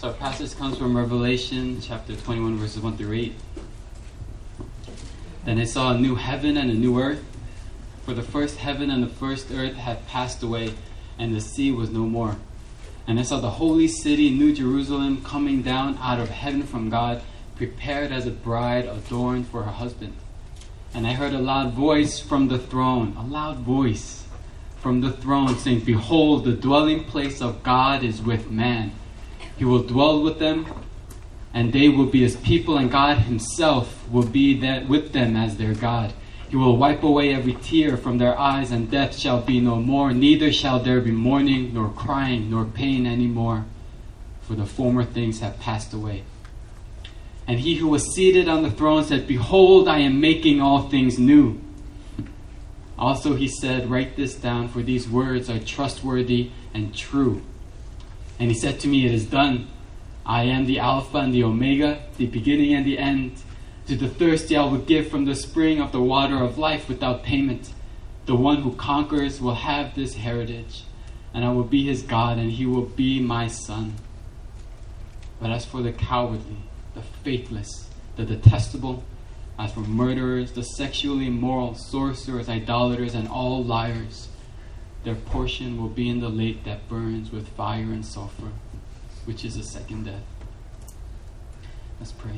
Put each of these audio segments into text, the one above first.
So our passage comes from Revelation chapter 21, verses 1 through 8. Then I saw a new heaven and a new earth, for the first heaven and the first earth had passed away, and the sea was no more. And I saw the holy city, New Jerusalem, coming down out of heaven from God, prepared as a bride adorned for her husband. And I heard a loud voice from the throne, saying, Behold, the dwelling place of God is with man. He will dwell with them, and they will be his people, and God himself will be with them as their God. He will wipe away every tear from their eyes, and death shall be no more. Neither shall there be mourning, nor crying, nor pain any more, for the former things have passed away. And he who was seated on the throne said, Behold, I am making all things new. Also he said, Write this down, for these words are trustworthy and true. And he said to me, It is done. I am the Alpha and the Omega, the beginning and the end. To the thirsty I will give from the spring of the water of life without payment. The one who conquers will have this heritage, and I will be his God, and he will be my son. But as for the cowardly, the faithless, the detestable, as for murderers, the sexually immoral, sorcerers, idolaters, and all liars, their portion will be in the lake that burns with fire and sulfur, which is the second death. Let's pray.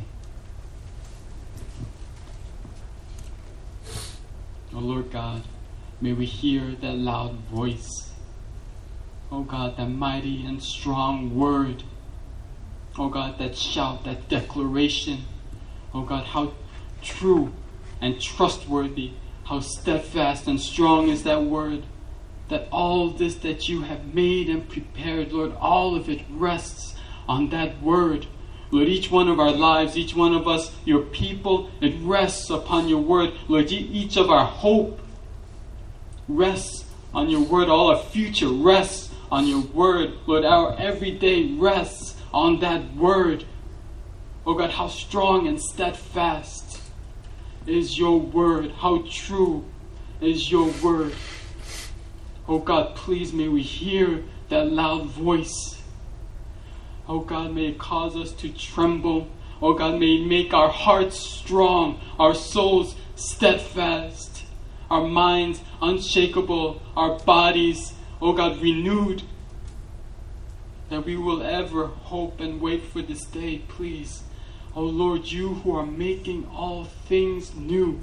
Oh Lord God, may we hear that loud voice. Oh God, that mighty and strong word. Oh God, that shout, that declaration. Oh God, how true and trustworthy, how steadfast and strong is that word. That all this that you have made and prepared, Lord, all of it rests on that word. Lord, each one of our lives, each one of us, your people, it rests upon your word. Lord, each of our hope rests on your word. All our future rests on your word. Lord, our everyday rests on that word. Oh God, how strong and steadfast is your word. How true is your word. Oh God, please may we hear that loud voice. Oh God, may it cause us to tremble. Oh God, may it make our hearts strong, our souls steadfast, our minds unshakable, our bodies, oh God, renewed. That we will ever hope and wait for this day, please. Oh Lord, you who are making all things new.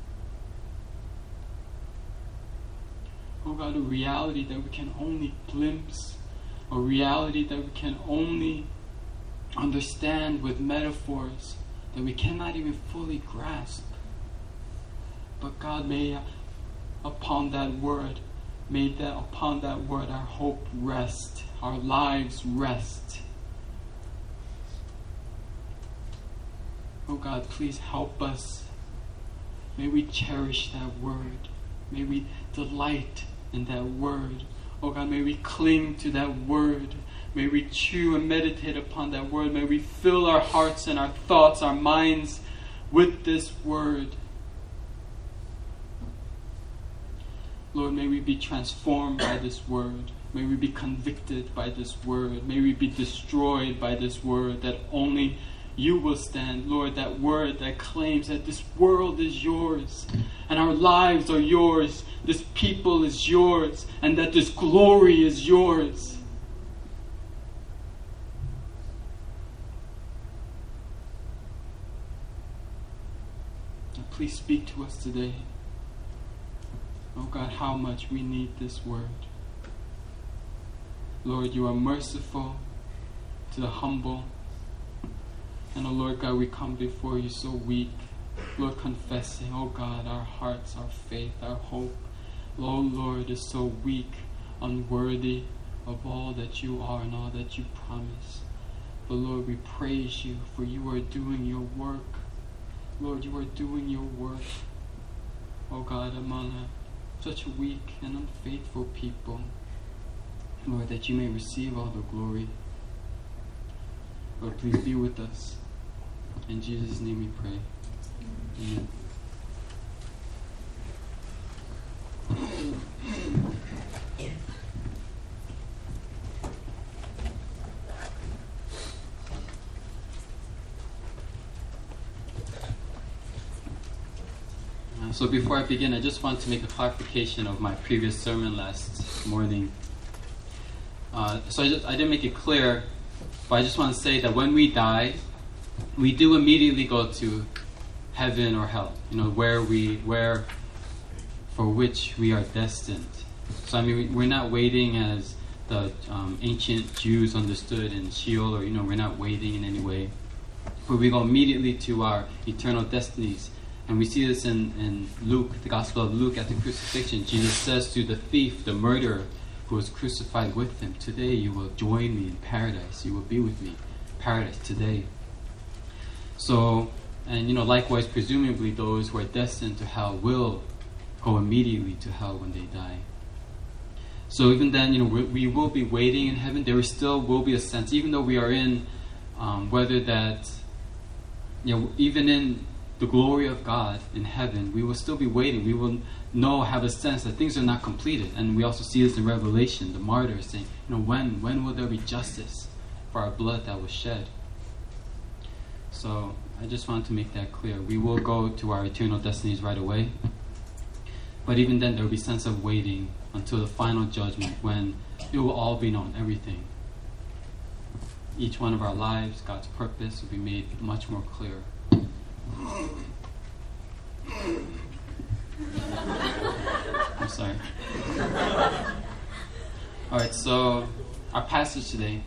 Oh God, a reality that we can only glimpse, a reality that we can only understand with metaphors, that we cannot even fully grasp. But God, may upon that word our hope rest, our lives rest. Oh God, please help us. May we cherish that word. May we delight in that word. Oh God, may we cling to that word. May we chew and meditate upon that word. May we fill our hearts and our thoughts, our minds with this word. Lord, may we be transformed by this word. May we be convicted by this word. May we be destroyed by this word, that only you will stand. Lord, that word that claims that this world is yours and our lives are yours, this people is yours, and that this glory is yours. Now please speak to us today. Oh God, how much we need this word. Lord, you are merciful to the humble. And oh Lord God, we come before you so weak. Lord, confessing, oh God, our hearts, our faith, our hope, oh Lord, is so weak, unworthy of all that you are and all that you promise. But Lord, we praise you, for you are doing your work. Lord, you are doing your work. Oh God, among such weak and unfaithful people. Lord, that you may receive all the glory. Lord, please be with us. In Jesus' name we pray. Amen. So before I begin, I just want to make a clarification of my previous sermon last morning. So I didn't make it clear, but I just want to say that when we die, we do immediately go to heaven or hell, where for which we are destined. So we're not waiting as the ancient Jews understood in Sheol, or we're not waiting in any way, but we go immediately to our eternal destinies. And we see this in Luke, the Gospel of Luke, at the crucifixion. Jesus says to the thief, the murderer, who was crucified with him, "Today you will join me in paradise. You will be with me in paradise today." So, and likewise, presumably those who are destined to hell will go immediately to hell when they die. So even then, we will be waiting in heaven. There still will be a sense, even though we are in, whether that, even in the glory of God in heaven, we will still be waiting. We will have a sense that things are not completed. And we also see this in Revelation, the martyrs saying, when will there be justice for our blood that was shed? So I just wanted to make that clear. We will go to our eternal destinies right away. But even then, there will be a sense of waiting until the final judgment, when it will all be known, everything. Each one of our lives, God's purpose, will be made much more clear. I'm sorry. Alright, so our passage today.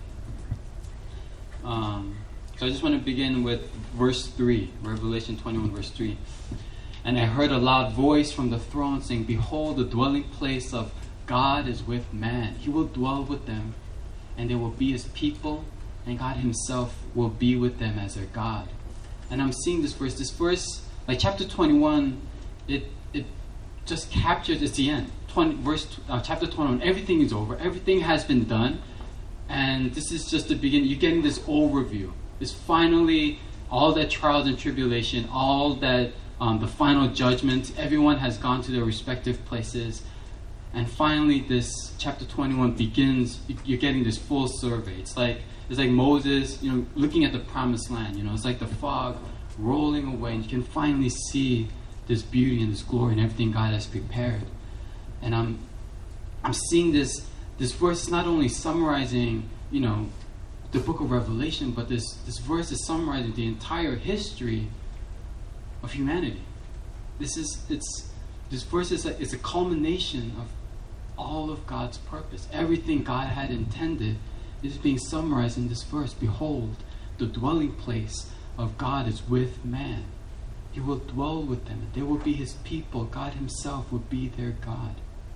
So I just want to begin with verse 3, Revelation 21, verse 3. "And I heard a loud voice from the throne saying, 'Behold, the dwelling place of God is with man. He will dwell with them, and they will be his people, and God himself will be with them as their God.'" And I'm seeing this verse, like chapter 21, it just captures, it's the end. Chapter 21, everything is over, everything has been done, and this is just the beginning. You're getting this overview. It's finally all that trials and tribulation, all that the final judgment. Everyone has gone to their respective places, and finally this chapter 21 begins. You're getting this full survey. It's like Moses, looking at the promised land. It's like the fog rolling away, and you can finally see this beauty and this glory and everything God has prepared. And I'm seeing this verse is not only summarizing, the book of Revelation, but this verse is summarizing the entire history of humanity. This verse is a culmination of all of God's purpose. Everything God had intended is being summarized in this verse. "Behold, the dwelling place of God is with man. He will dwell with them, and they will be his people. God himself will be their God."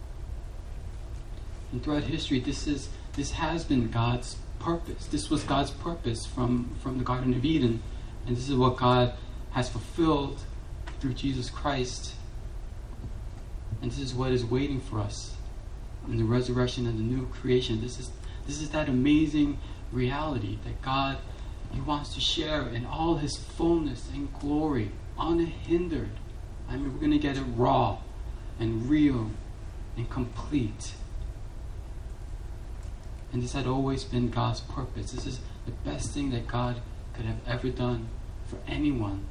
And throughout history, this has been God's purpose. This was God's purpose from the Garden of Eden, and this is what God has fulfilled through Jesus Christ. And this is what is waiting for us in the resurrection and the new creation. This is that amazing reality that God, he wants to share in all his fullness and glory, unhindered. We're going to get it raw and real and complete. And this had always been God's purpose. This is the best thing that God could have ever done for anyone.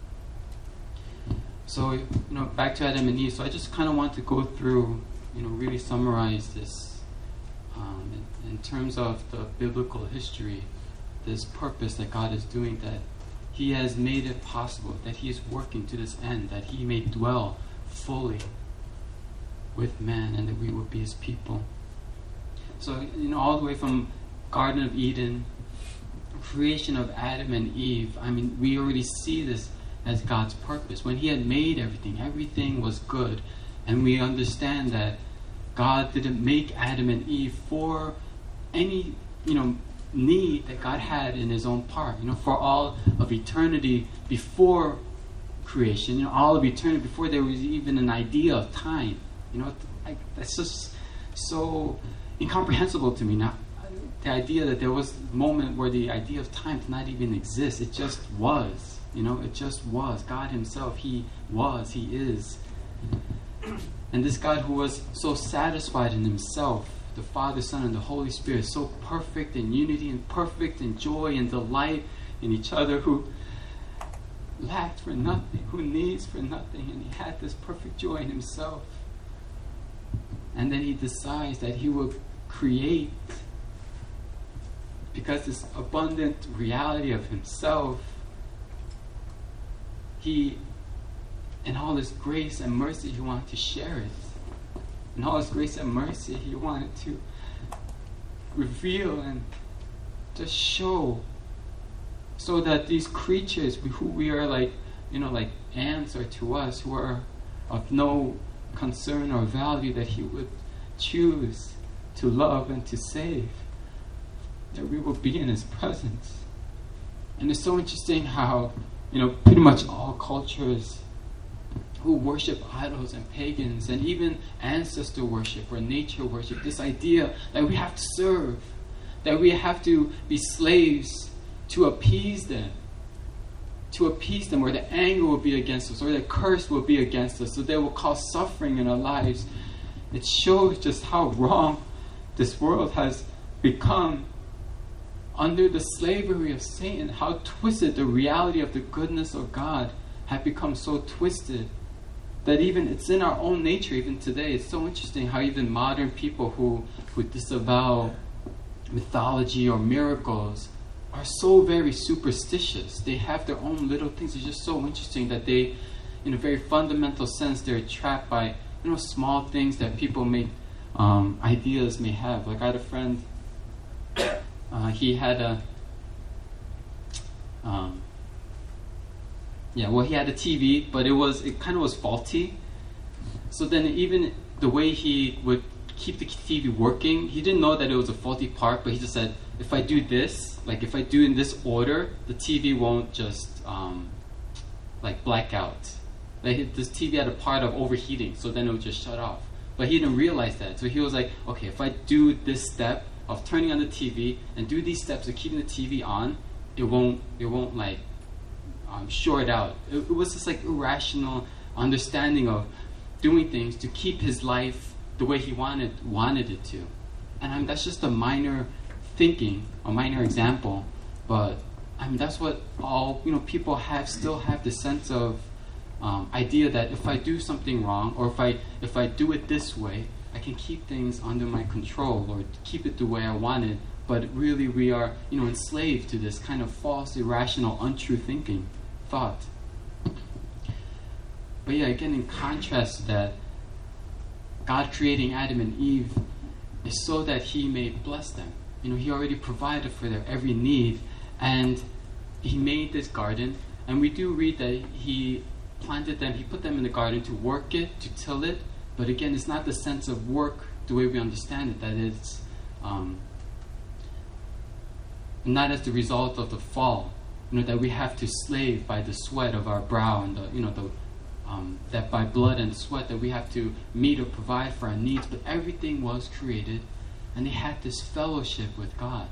So, back to Adam and Eve. So I just kind of want to go through, really summarize this in terms of the biblical history, this purpose that God is doing, that he has made it possible, that he is working to this end, that he may dwell fully with man, and that we will be his people. So, all the way from Garden of Eden, creation of Adam and Eve, we already see this as God's purpose. When he had made everything was good. And we understand that God didn't make Adam and Eve for any, need that God had in his own part. For all of eternity before creation, all of eternity before there was even an idea of time. That's just so incomprehensible to me now. The idea that there was a moment where the idea of time did not even exist. It just was. It just was. God himself, he was, he is. And this God who was so satisfied in himself, the Father, Son, and the Holy Spirit, so perfect in unity and perfect in joy and delight in each other, who lacked for nothing, who needs for nothing, and he had this perfect joy in himself. And then he decides that he will create, because this abundant reality of himself, he, in all his grace and mercy, he wanted to share it. In all his grace and mercy, he wanted to reveal and just show, so that these creatures who we are like ants are to us, who are of no concern or value, that he would choose to love and to save, that we will be in his presence. And it's so interesting how, pretty much all cultures who worship idols and pagans and even ancestor worship or nature worship, this idea that we have to serve, that we have to be slaves to appease them, or the anger will be against us, or the curse will be against us, so they will cause suffering in our lives. It shows just how wrong this world has become under the slavery of Satan, how twisted the reality of the goodness of God had become, so twisted that even it's in our own nature even today. It's so interesting how even modern people who disavow mythology or miracles are so very superstitious. They have their own little things. It's just so interesting that they, in a very fundamental sense, they're trapped by small things that people make ideas may have. Like I had a friend, he had he had a TV, but it kind of was faulty. So then even the way he would keep the TV working, he didn't know that it was a faulty part, but he just said, if I do this, like if I do in this order, the TV won't just black out. Like this TV had a part of overheating, so then it would just shut off. But he didn't realize that. So he was like, okay, if I do this step of turning on the TV and do these steps of keeping the TV on, it won't short out. It was this irrational understanding of doing things to keep his life the way he wanted it to. And that's just a minor thinking, a minor example, but that's what all people still have this sense of idea that if I do something wrong, or if I do it this way, I can keep things under my control or keep it the way I want it. But really we are enslaved to this kind of false, irrational, untrue thought. But again, in contrast to that, God creating Adam and Eve is so that he may bless them. He already provided for their every need, and he made this garden. And we do read that he planted them, he put them in the garden to work it, to till it. But again, it's not the sense of work the way we understand it, that it's not as the result of the fall, that we have to slave by the sweat of our brow, and that by blood and sweat that we have to meet or provide for our needs. But everything was created, and they had this fellowship with God.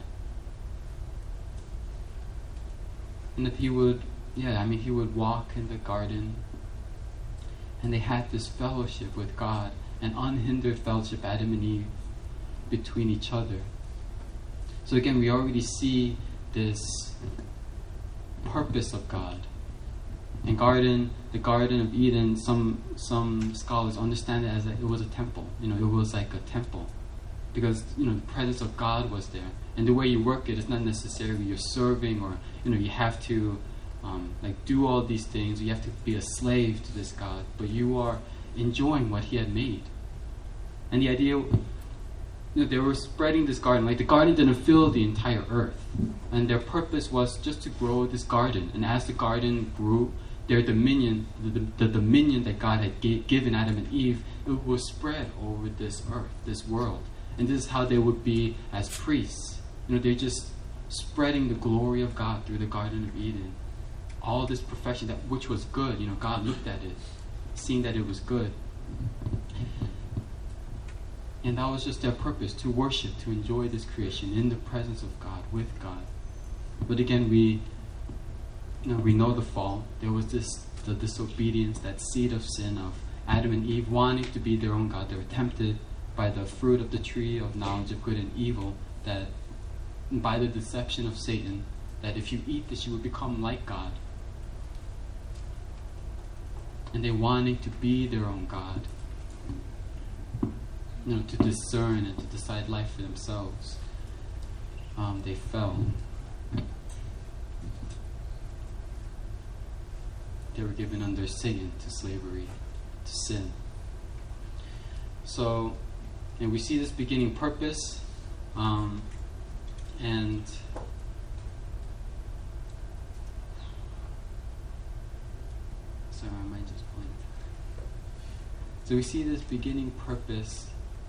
And that he would walk in the garden, and they had this fellowship with God, an unhindered fellowship, Adam and Eve, between each other. So again, we already see this purpose of God. And the Garden of Eden, some scholars understand it as it was a temple. It was like a temple, because the presence of God was there. And the way you work it is not necessarily you're serving, or you have to do all these things. You have to be a slave to this God, but you are enjoying what He had made. And the idea, they were spreading this garden. Like the garden didn't fill the entire earth, and their purpose was just to grow this garden. And as the garden grew, their dominion, the dominion that God had given Adam and Eve, it was spread over this earth, this world. And this is how they would be as priests. They're just spreading the glory of God through the Garden of Eden. All this perfection, that which was good, God looked at it, seeing that it was good. And that was just their purpose, to worship, to enjoy this creation in the presence of God, with God. But again, we know the fall. There was the disobedience, that seed of sin of Adam and Eve wanting to be their own God. They were tempted by the fruit of the tree of knowledge of good and evil, that by the deception of Satan, that if you eat this, you will become like God. and they wanting to be their own God, to discern and to decide life for themselves, they fell. They were given under Satan to slavery, to sin. So, and we see this beginning purpose, and sorry, I might just point. So we see this beginning purpose.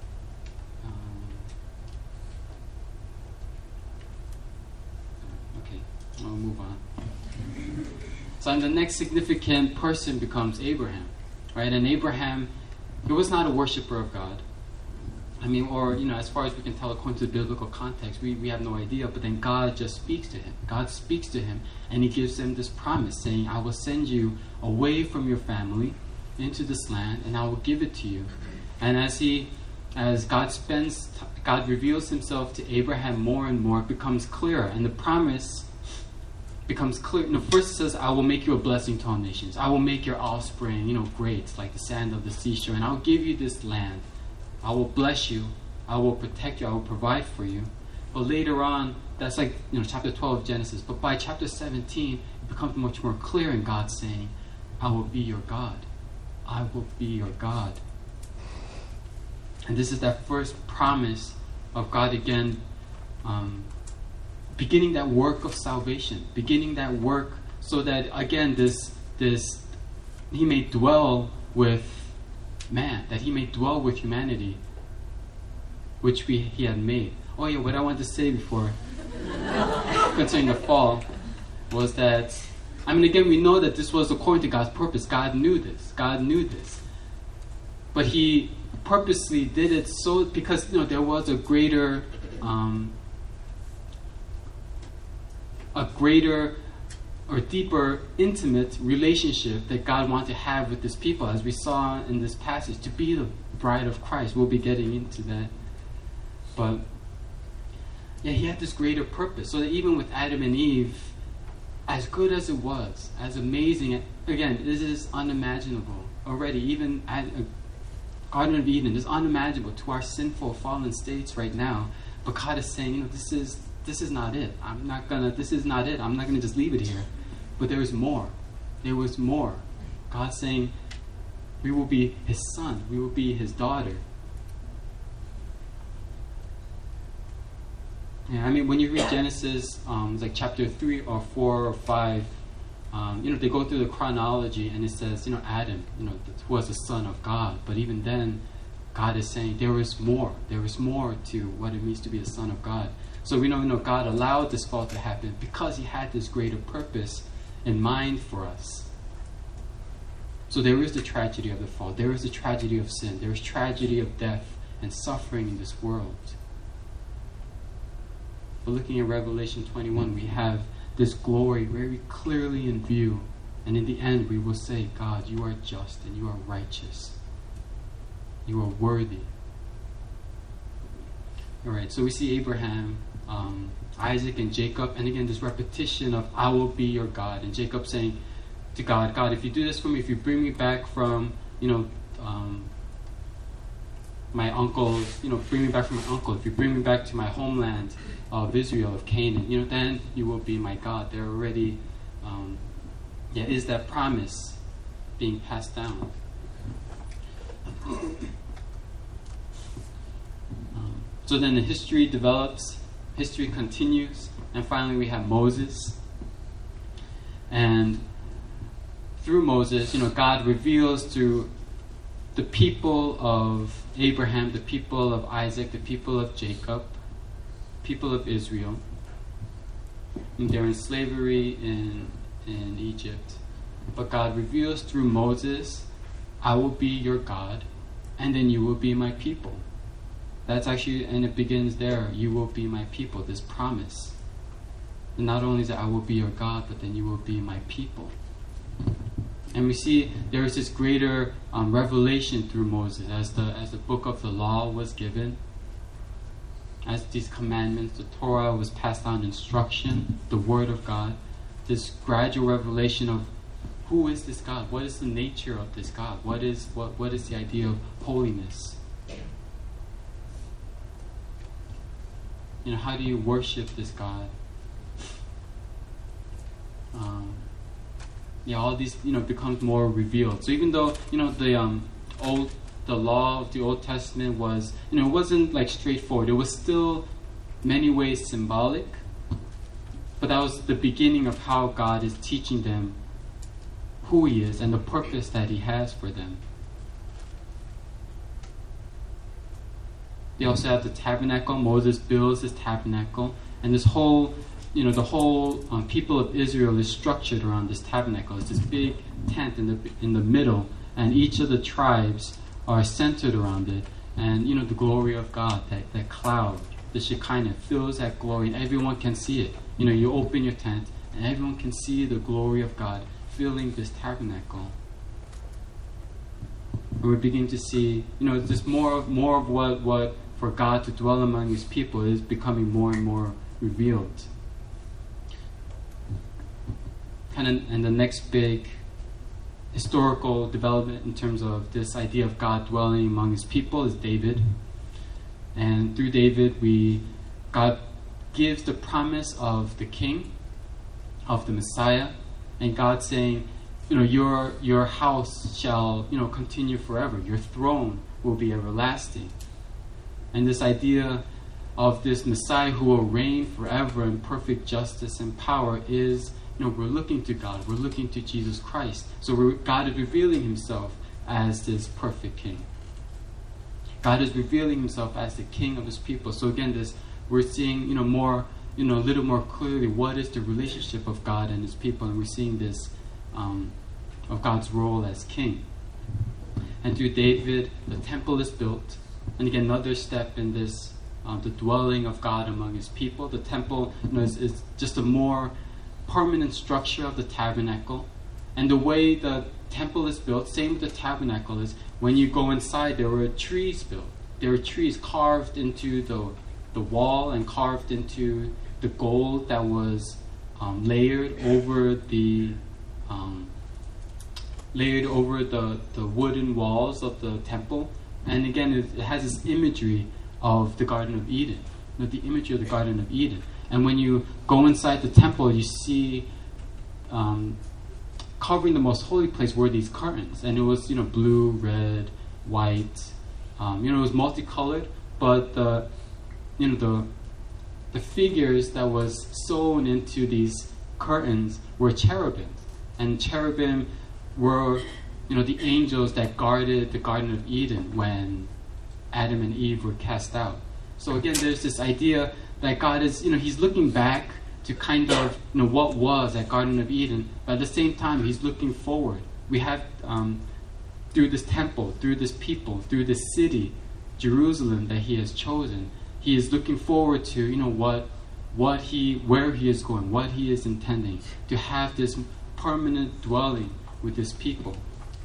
Okay, I'll move on. So, and the next significant person becomes Abraham, right? And Abraham, he was not a worshiper of God. I mean, or, as far as we can tell according to the biblical context, we have no idea. But then God just speaks to him. God speaks to him, and he gives him this promise saying, I will send you away from your family into this land, and I will give it to you. And as God reveals himself to Abraham more and more, it becomes clearer. And the promise becomes clear. First it says, I will make you a blessing to all nations. I will make your offspring, great, like the sand of the seashore. And I'll give you this land. I will bless you. I will protect you. I will provide for you. But later on, that's like, chapter 12 of Genesis. But by chapter 17, it becomes much more clear in God saying, I will be your God. I will be your God. And this is that first promise of God again, beginning that work of salvation, beginning that work so that, again, this he may dwell with man, that he may dwell with humanity, which he had made. Oh yeah, what I wanted to say before concerning the fall was that, again, we know that this was according to God's purpose. God knew this. But he purposely did it so because, there was a greater or deeper, intimate relationship that God wanted to have with his people, as we saw in this passage, to be the bride of Christ. We'll be getting into that. But, yeah, he had this greater purpose, so that even with Adam and Eve, as good as it was, as amazing, again, this is unimaginable already. Even at a Garden of Eden is unimaginable to our sinful, fallen states right now. But God is saying, this is not it. This is not it. I'm not gonna just leave it here. But there is more. There was more. God saying, we will be his son. We will be his daughter. Yeah, when you read Genesis, it's like chapter 3 or 4 or 5, they go through the chronology and it says, Adam, was the son of God. But even then, God is saying there is more. There is more to what it means to be a son of God. So we know, God allowed this fall to happen because he had this greater purpose in mind for us. So there is the tragedy of the fall. There is the tragedy of sin. There is tragedy of death and suffering in this world. But looking at Revelation 21, we have this glory very clearly in view. And in the end, we will say, God, you are just and you are righteous. You are worthy. All right, so we see Abraham, Isaac, and Jacob. And again, this repetition of, I will be your God. And Jacob saying to God, God, if you do this for me, if you bring me back from, my uncle, bring me back from my uncle, if you bring me back to my homeland of Israel, of Canaan, then you will be my God. There already is that promise being passed down. So then the history develops, history continues, and finally we have Moses. And through Moses, God reveals to the people of Abraham, the people of Isaac, the people of Jacob, people of Israel. And they're in slavery in Egypt. But God reveals through Moses, I will be your God, and then you will be my people. That's actually, and it begins there, you will be my people, this promise. And not only that I will be your God, but then you will be my people. And we see there is this greater revelation through Moses as the book of the law was given, as these commandments, the Torah was passed on instruction, the word of God, this gradual revelation of who is this God? What is the nature of this God? What is the idea of holiness? How do you worship this God? All these becomes more revealed. So even though the law of the Old Testament was it wasn't like straightforward. It was still many ways symbolic, but that was the beginning of how God is teaching them who He is and the purpose that He has for them. They also have the tabernacle. Moses builds this tabernacle, and this whole, the whole people of Israel is structured around this tabernacle. It's this big tent in the middle, and each of the tribes are centered around it. And the glory of God, that cloud, the Shekinah, fills that glory, and everyone can see it. You open your tent, and everyone can see the glory of God filling this tabernacle. And we're beginning to see, just more of what for God to dwell among His people is becoming more and more revealed. And the next big historical development in terms of this idea of God dwelling among His people is David. And through David, God gives the promise of the king, of the Messiah, and God saying, your house shall, continue forever. Your throne will be everlasting. And this idea of this Messiah who will reign forever in perfect justice and power is, we're looking to God. We're looking to Jesus Christ. So God is revealing Himself as this perfect King. God is revealing Himself as the King of His people. So again, we're seeing, more, a little more clearly what is the relationship of God and His people, and we're seeing this of God's role as King. And through David, the temple is built. And again, another step in this, the dwelling of God among His people. The temple, is just a more permanent structure of the tabernacle. And the way the temple is built, same with the tabernacle, is when you go inside, there were trees built. There were trees carved into the wall and carved into the gold that was layered over the wooden walls of the temple. And again, it has this imagery of the Garden of Eden, the imagery of the Garden of Eden. And when you go inside the temple, you see covering the most holy place were these curtains, and it was blue, red, white. It was multicolored, but the figures that was sewn into these curtains were cherubim, and cherubim were the angels that guarded the Garden of Eden when Adam and Eve were cast out. So again, there's this idea that God is, He's looking back to kind of, what was that Garden of Eden, but at the same time, He's looking forward. We have, through this temple, through this people, through this city, Jerusalem that He has chosen, He is looking forward to, where He is going, what He is intending, to have this permanent dwelling with His people.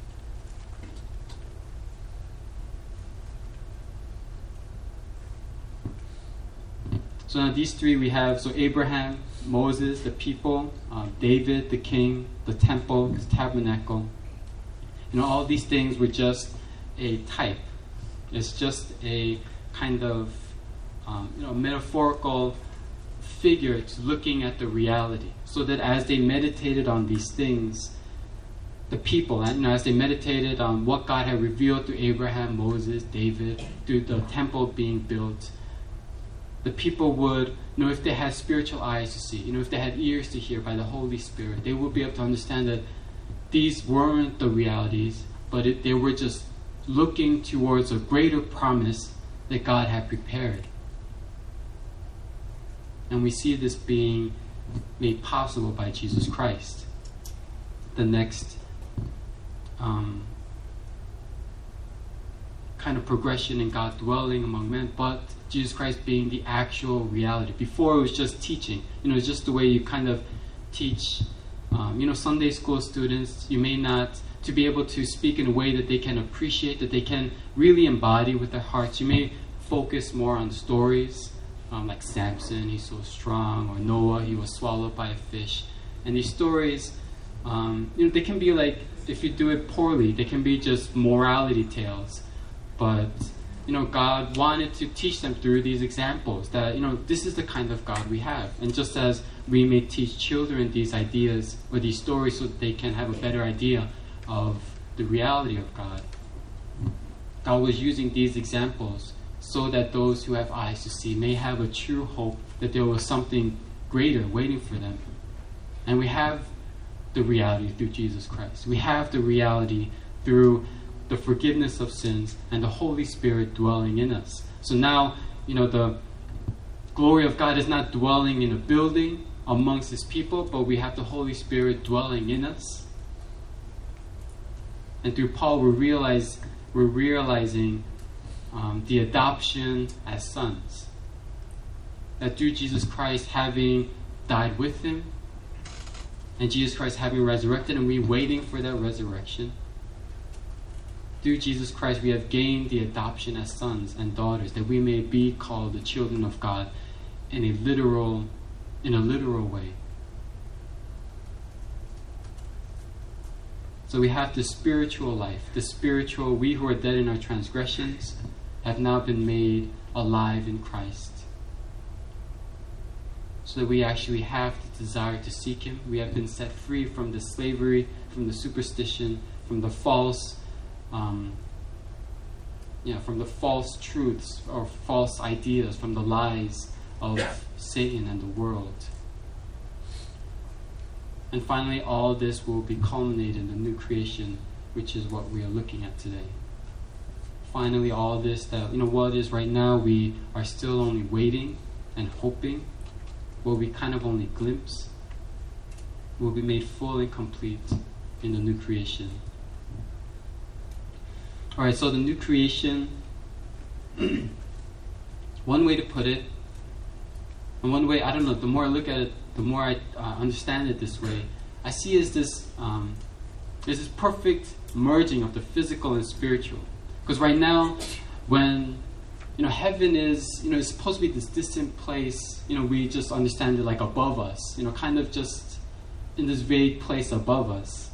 So now these three we have, so Abraham, Moses, the people, David, the king, the temple, the tabernacle. All these things were just a type. It's just a kind of, metaphorical figure to looking at the reality. So that as they meditated on these things, the people, as they meditated on what God had revealed through Abraham, Moses, David, through the temple being built, the people would, if they had spiritual eyes to see, if they had ears to hear by the Holy Spirit, they would be able to understand that these weren't the realities, but they were just looking towards a greater promise that God had prepared. And we see this being made possible by Jesus Christ. The next kind of progression in God dwelling among men, but Jesus Christ being the actual reality. Before it was just teaching. It's just the way you kind of teach, Sunday school students. You may not, to be able to speak in a way that they can appreciate, that they can really embody with their hearts. You may focus more on stories, like Samson, he's so strong, or Noah, he was swallowed by a fish. And these stories, They can be like, if you do it poorly, they can be just morality tales. But, God wanted to teach them through these examples that, this is the kind of God we have. And just as we may teach children these ideas or these stories so that they can have a better idea of the reality of God, God was using these examples so that those who have eyes to see may have a true hope that there was something greater waiting for them. And we have the reality through Jesus Christ. We have the reality through the forgiveness of sins and the Holy Spirit dwelling in us. So now, the glory of God is not dwelling in a building amongst His people, but we have the Holy Spirit dwelling in us. And through Paul, we're realizing the adoption as sons. That through Jesus Christ having died with Him, and Jesus Christ having resurrected, and we waiting for that resurrection, through Jesus Christ we have gained the adoption as sons and daughters, that we may be called the children of God in a literal way. So we have the spiritual life, we who are dead in our transgressions have now been made alive in Christ. So that we actually have the desire to seek Him. We have been set free from the slavery, from the superstition, from the false truths or false ideas, from the lies of Satan and the world. And finally, all this will be culminated in the new creation, which is what we are looking at today. Finally, all this that, what is right now, we are still only waiting and hoping, what we kind of only glimpse, will be made full and complete in the new creation. Alright, so the new creation, one way to put it, and one way, I don't know, the more I look at it, the more I understand it this way, I see is this perfect merging of the physical and spiritual. Because right now, when heaven is it's supposed to be this distant place, we just understand it like above us, kind of just in this vague place above us.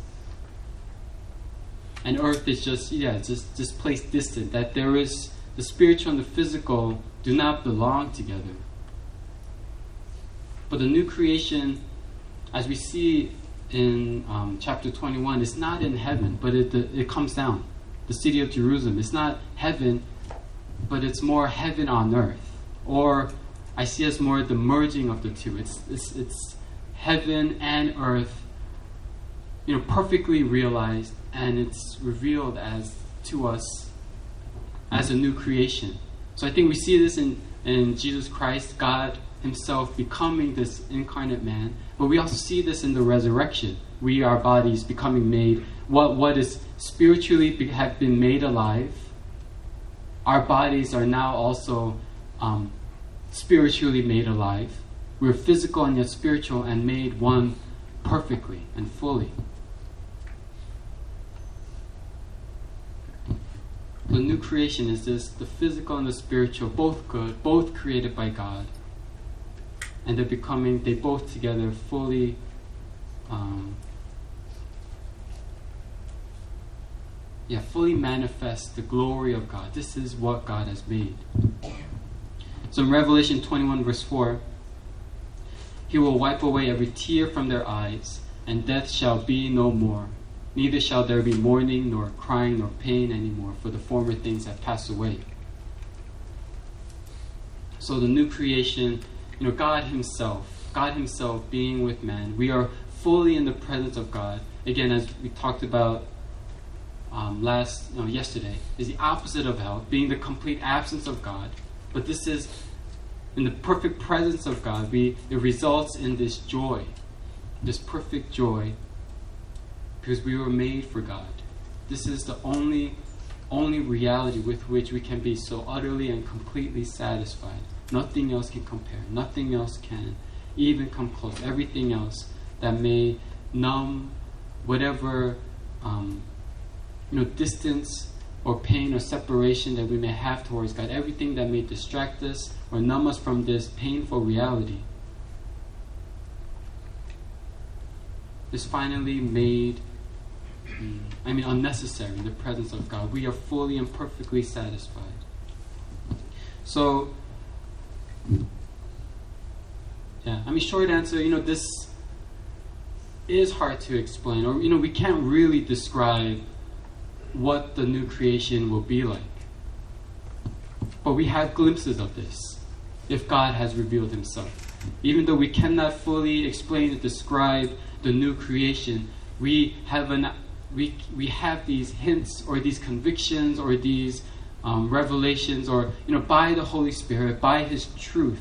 And earth is just this place distant, that there is the spiritual and the physical do not belong together. But the new creation, as we see in chapter 21, is not in heaven, but it comes down. The city of Jerusalem. It's not heaven, but it's more heaven on earth. Or I see as more the merging of the two. It's heaven and earth, perfectly realized, and it's revealed as to us as a new creation. So I think we see this in Jesus Christ, God Himself becoming this incarnate man, but we also see this in the resurrection. Our bodies becoming made, what is spiritually have been made alive, our bodies are now also spiritually made alive. We're physical and yet spiritual, and made one perfectly and fully. The new creation is the physical and the spiritual, both good, both created by God. And they both together fully fully manifest the glory of God. This is what God has made. So in Revelation 21 verse 4, He will wipe away every tear from their eyes, and death shall be no more. Neither shall there be mourning, nor crying, nor pain anymore, for the former things have passed away. So the new creation, God Himself being with man, we are fully in the presence of God. Again, as we talked about yesterday, is the opposite of hell, being the complete absence of God. But this is in the perfect presence of God. It results in this joy, this perfect joy, because we were made for God. This is the only reality with which we can be so utterly and completely satisfied. Nothing else can compare. Nothing else can even come close. Everything else that may numb whatever distance or pain or separation that we may have towards God, everything that may distract us or numb us from this painful reality, is finally made unnecessary in the presence of God. We are fully and perfectly satisfied. So, short answer, this is hard to explain, or, we can't really describe what the new creation will be like. But we have glimpses of this, if God has revealed himself. Even though we cannot fully explain and describe the new creation, we have these hints or these convictions or these revelations, or by the Holy Spirit, by his truth,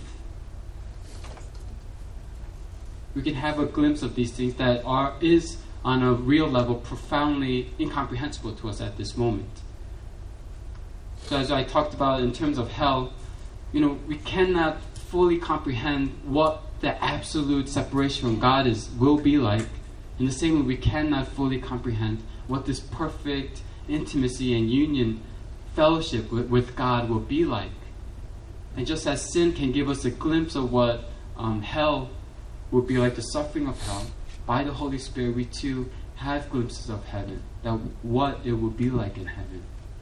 we can have a glimpse of these things that is on a real level profoundly incomprehensible to us at this moment. So as I talked about in terms of hell, we cannot fully comprehend what the absolute separation from God will be like. In the same way, we cannot fully comprehend what this perfect intimacy and union, fellowship with God will be like. And just as sin can give us a glimpse of what hell will be like, the suffering of hell, by the Holy Spirit, we too have glimpses of heaven, that what it will be like in heaven.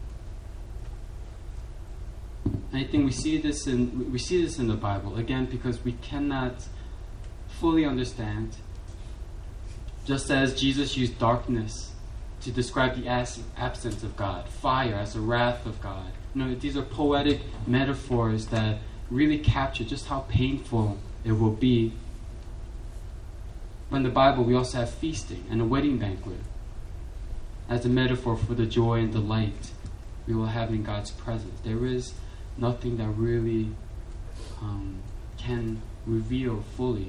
And I think we see this in the Bible, again, because we cannot fully understand. Just as Jesus used darkness to describe the absence of God, fire as the wrath of God. These are poetic metaphors that really capture just how painful it will be. But in the Bible, we also have feasting and a wedding banquet as a metaphor for the joy and delight we will have in God's presence. There is nothing that really can reveal fully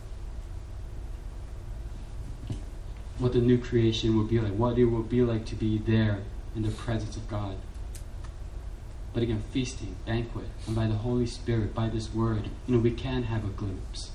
what the new creation will be like, what it will be like to be there in the presence of God. But again, feasting, banquet, and by the Holy Spirit, by this word, we can have a glimpse.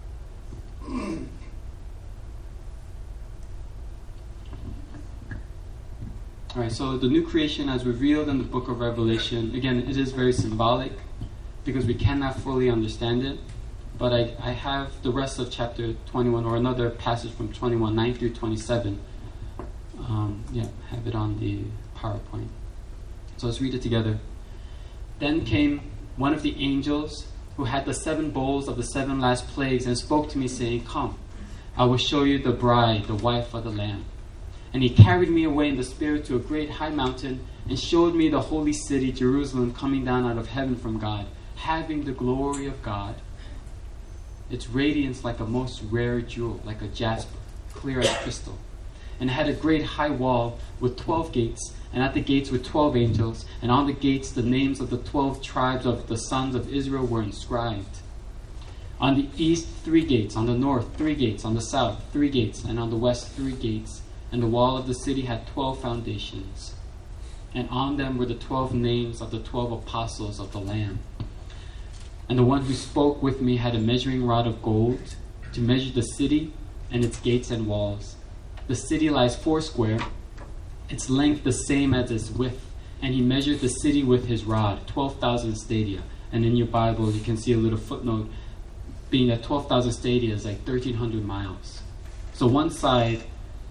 Alright, so the new creation as revealed in the book of Revelation, again, it is very symbolic because we cannot fully understand it. But I have the rest of chapter 21, or another passage from 21, 9 through 27. Have it on the PowerPoint. So let's read it together. Then came one of the angels who had the 7 bowls of the 7 last plagues and spoke to me, saying, "Come, I will show you the bride, the wife of the Lamb." And he carried me away in the Spirit to a great high mountain and showed me the holy city, Jerusalem, coming down out of heaven from God, having the glory of God. Its radiance like a most rare jewel, like a jasper, clear as crystal. And it had a great high wall with 12 gates, and at the gates were 12 angels, and on the gates the names of the 12 tribes of the sons of Israel were inscribed. On the east 3 gates, on the north 3 gates, on the south 3 gates, and on the west 3 gates. And the wall of the city had 12 foundations. And on them were the 12 names of the 12 apostles of the Lamb. And the one who spoke with me had a measuring rod of gold to measure the city and its gates and walls. The city lies 4 square, its length the same as its width. And he measured the city with his rod, 12,000 stadia. And in your Bible, you can see a little footnote, being that 12,000 stadia is like 1,300 miles. So one side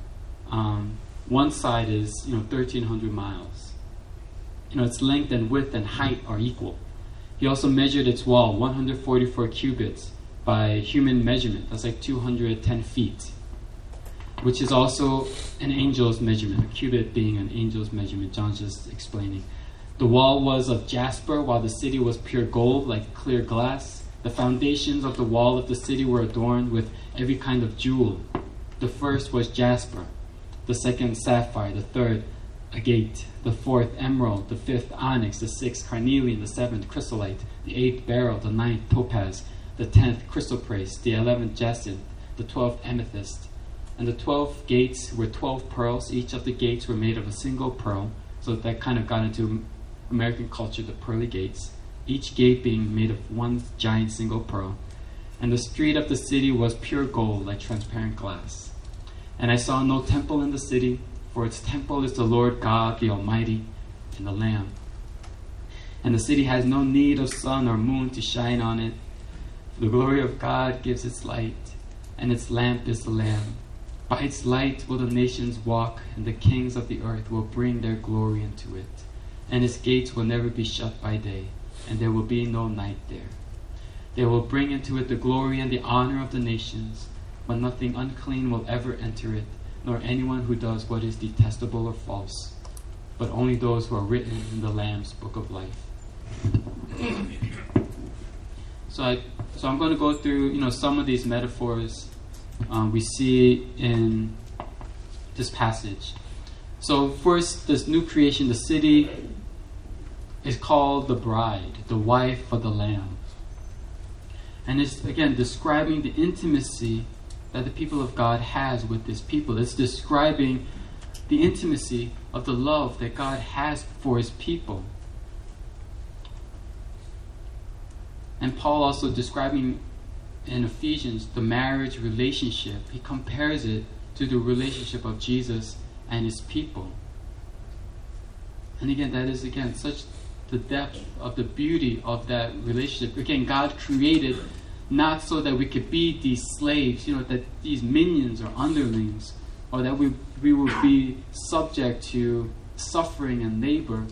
is 1,300 miles. Its length and width and height are equal. He also measured its wall, 144 cubits by human measurement. That's like 210 feet, which is also an angel's measurement, a cubit being an angel's measurement. John's just explaining. The wall was of jasper, while the city was pure gold, like clear glass. The foundations of the wall of the city were adorned with every kind of jewel. The first was jasper, the second sapphire, the third agate, the fourth emerald, the fifth onyx, the sixth carnelian, the seventh chrysolite, the eighth beryl, the ninth topaz, the 10th chrysoprase, the 11th jacinth, the 12th amethyst. And the 12 gates were 12 pearls. Each of the gates were made of a single pearl. So that kind of got into American culture, the pearly gates. Each gate being made of one giant single pearl. And the street of the city was pure gold, like transparent glass. And I saw no temple in the city, for its temple is the Lord God, the Almighty, and the Lamb. And the city has no need of sun or moon to shine on it. The glory of God gives its light, and its lamp is the Lamb. By its light will the nations walk, and the kings of the earth will bring their glory into it. And its gates will never be shut by day, and there will be no night there. They will bring into it the glory and the honor of the nations, but nothing unclean will ever enter it, nor anyone who does what is detestable or false, but only those who are written in the Lamb's book of life. So I'm going to go through, some of these metaphors we see in this passage. So first, this new creation, the city, is called the bride, the wife of the Lamb. And it's, again, describing the intimacy that the people of God has with His people. It's describing the intimacy of the love that God has for His people. And Paul also describing in Ephesians the marriage relationship. He compares it to the relationship of Jesus and His people. And again, that is such the depth of the beauty of that relationship. Again, God created not so that we could be these slaves, that these minions or underlings, or that we would be subject to suffering and labor,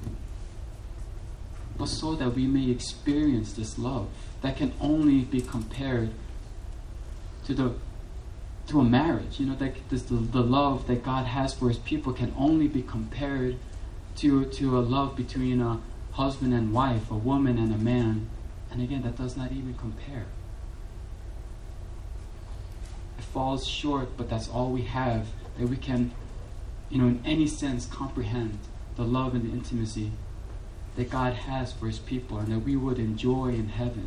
but so that we may experience this love that can only be compared to a marriage. That the love that God has for His people can only be compared to a love between a husband and wife, a woman and a man. And again, that does not even compare. It falls short, but that's all we have, that we can, in any sense, comprehend the love and the intimacy that God has for His people, and that we would enjoy in heaven.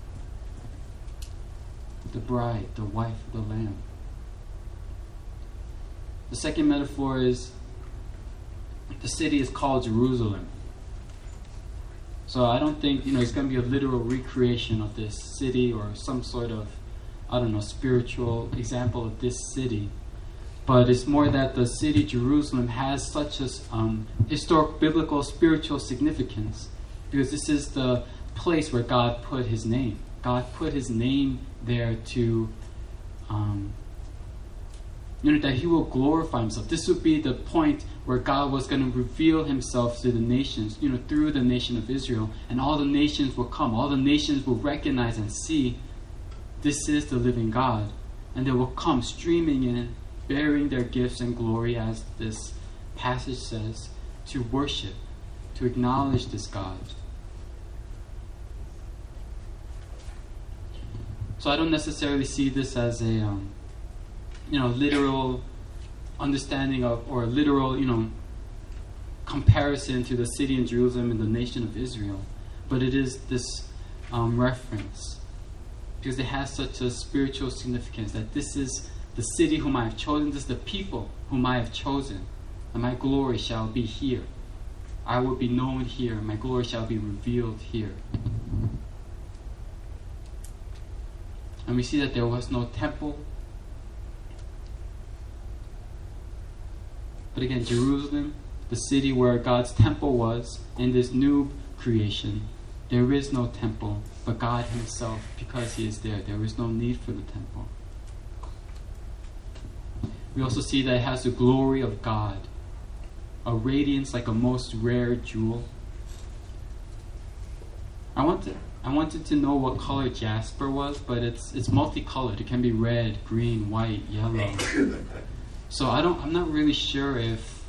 The bride, the wife of the Lamb. The second metaphor is the city is called Jerusalem. So I don't think, it's going to be a literal recreation of this city or some sort of, spiritual example of this city. But it's more that the city Jerusalem has such a historic, biblical, spiritual significance, because this is the place where God put His name. God put His name there to, that He will glorify Himself. This would be the point where God was going to reveal Himself to the nations, through the nation of Israel, and all the nations will come. All the nations will recognize and see this is the living God, and they will come streaming in, bearing their gifts and glory, as this passage says, to worship, to acknowledge this God. So I don't necessarily see this as a, literal understanding of, or a literal, comparison to the city in Jerusalem and the nation of Israel. But it is this reference, because it has such a spiritual significance, that this is the city whom I have chosen, this is the people whom I have chosen, and my glory shall be here. I will be known here, my glory shall be revealed here. And we see that there was no temple. But again, Jerusalem, the city where God's temple was, in this new creation, there is no temple, but God Himself, because He is there, there is no need for the temple. We also see that it has the glory of God, a radiance like a most rare jewel. I wanted to know what color jasper was, but it's multicolored. It can be red, green, white, yellow. So I'm not really sure if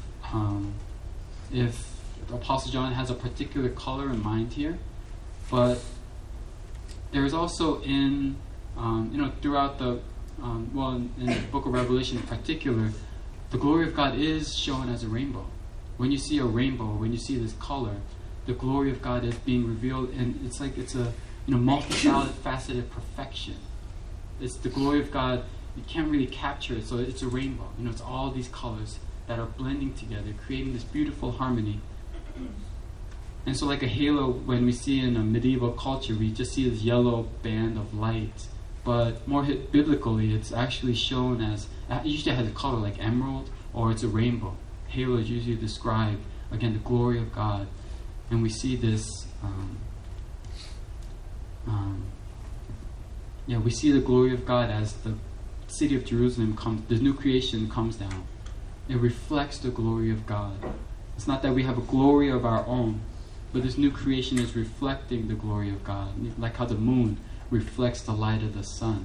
Apostle John has a particular color in mind here, but there is also in throughout the in the book of Revelation in particular, the glory of God is shown as a rainbow. When you see a rainbow, when you see this color, the glory of God is being revealed, and it's like it's a multifaceted perfection. It's the glory of God. You can't really capture it, so it's a rainbow. It's all these colors that are blending together, creating this beautiful harmony. And so, like a halo, when we see in a medieval culture, we just see this yellow band of light. But more biblically, it's actually shown as, it usually has a color like emerald, or it's a rainbow. Halos usually describe, again, the glory of God. And we see this, we see the glory of God as city of Jerusalem comes, the new creation comes down, it reflects the glory of God. It's not that we have a glory of our own, but this new creation is reflecting the glory of God, like how the moon reflects the light of the sun.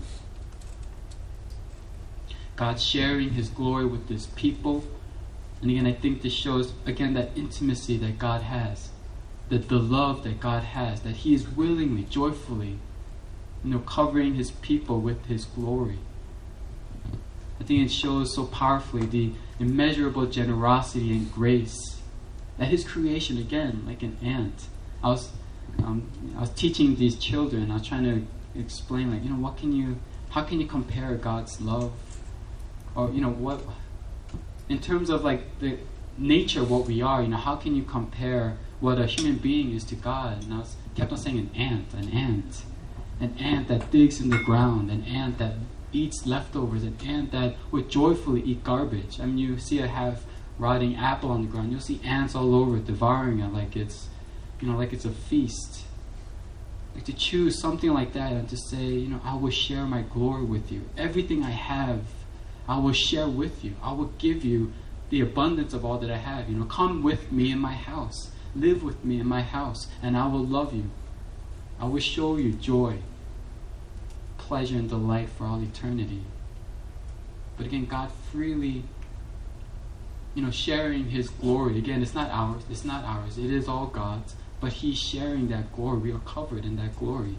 God sharing His glory with His people. And again, I think this shows, again, that intimacy that God has, that the love that God has, that He is willingly, joyfully, covering His people with His glory. I think it shows so powerfully the immeasurable generosity and grace that His creation, again, like an ant. I was teaching these children. I was trying to explain, how can you compare God's love, or what, in terms of like the nature of what we are. How can you compare what a human being is to God? And I kept on saying an ant that digs in the ground, an ant that eats leftovers, an ant that would joyfully eat garbage. I mean, you see a half rotting apple on the ground, you'll see ants all over it, devouring it like it's a feast. Like to choose something like that and to say, I will share my glory with you. Everything I have, I will share with you. I will give you the abundance of all that I have. Come with me in my house. Live with me in my house, and I will love you. I will show you joy, pleasure, and delight for all eternity. But again, God freely, sharing His glory. Again, it's not ours. It is all God's. But He's sharing that glory. We are covered in that glory.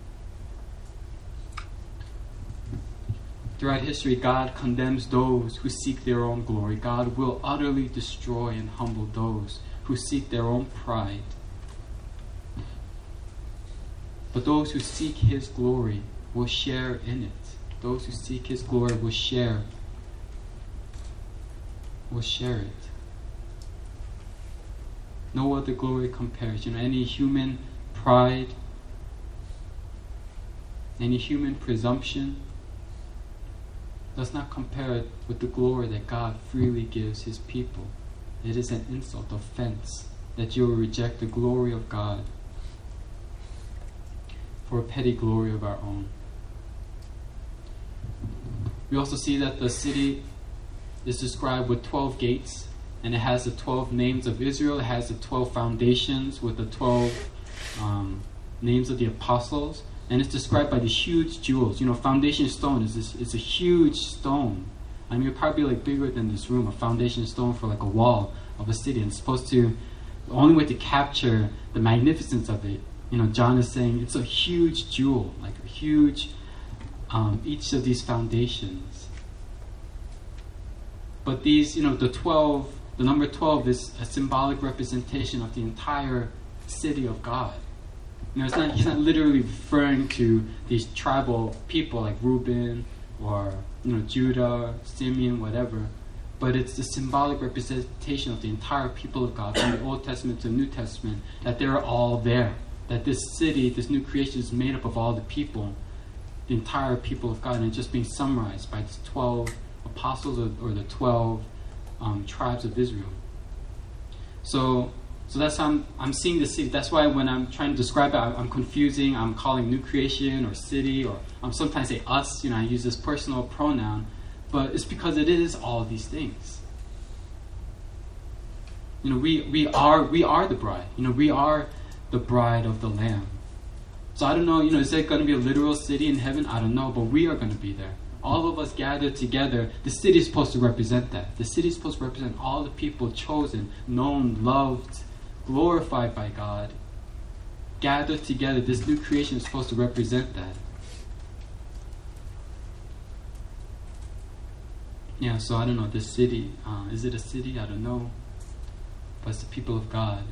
Throughout history, God condemns those who seek their own glory. God will utterly destroy and humble those who seek their own pride. But those who seek His glory will share in it. Those who seek His glory will share it. No other glory compares. Any human pride, any human presumption does not compare it with the glory that God freely gives His people. It is an insult, offense, that you will reject the glory of God for a petty glory of our own. We also see that the city is described with 12 gates, and it has the 12 names of Israel. It has the 12 foundations with the 12 names of the apostles. And it's described by these huge jewels. Foundation stone is a huge stone. I mean, it'd probably be like bigger than this room, a foundation stone for like a wall of a city. And it's supposed to, the only way to capture the magnificence of it, John is saying it's a huge jewel, like a huge, each of these foundations. But these, the number 12 is a symbolic representation of the entire city of God. He's not literally referring to these tribal people like Reuben or Judah, Simeon, whatever, but it's the symbolic representation of the entire people of God from the Old Testament to the New Testament, that they're all there, that this city, this new creation is made up of all the people, the entire people of God, and it's just being summarized by the 12 apostles or the 12 tribes of Israel. So that's how I'm seeing the city. That's why when I'm trying to describe it, I'm confusing. I'm calling new creation or city, or I'm sometimes say us. I use this personal pronoun, but it's because it is all these things. We are the bride. We are the bride of the Lamb. So I don't know. Is there going to be a literal city in heaven? I don't know, but we are going to be there. All of us gathered together. The city is supposed to represent that. The city is supposed to represent all the people chosen, known, loved, glorified by God, gathered together. This new creation is supposed to represent that. Yeah, so I don't know, this city, is it a city? I don't know. But it's the people of God.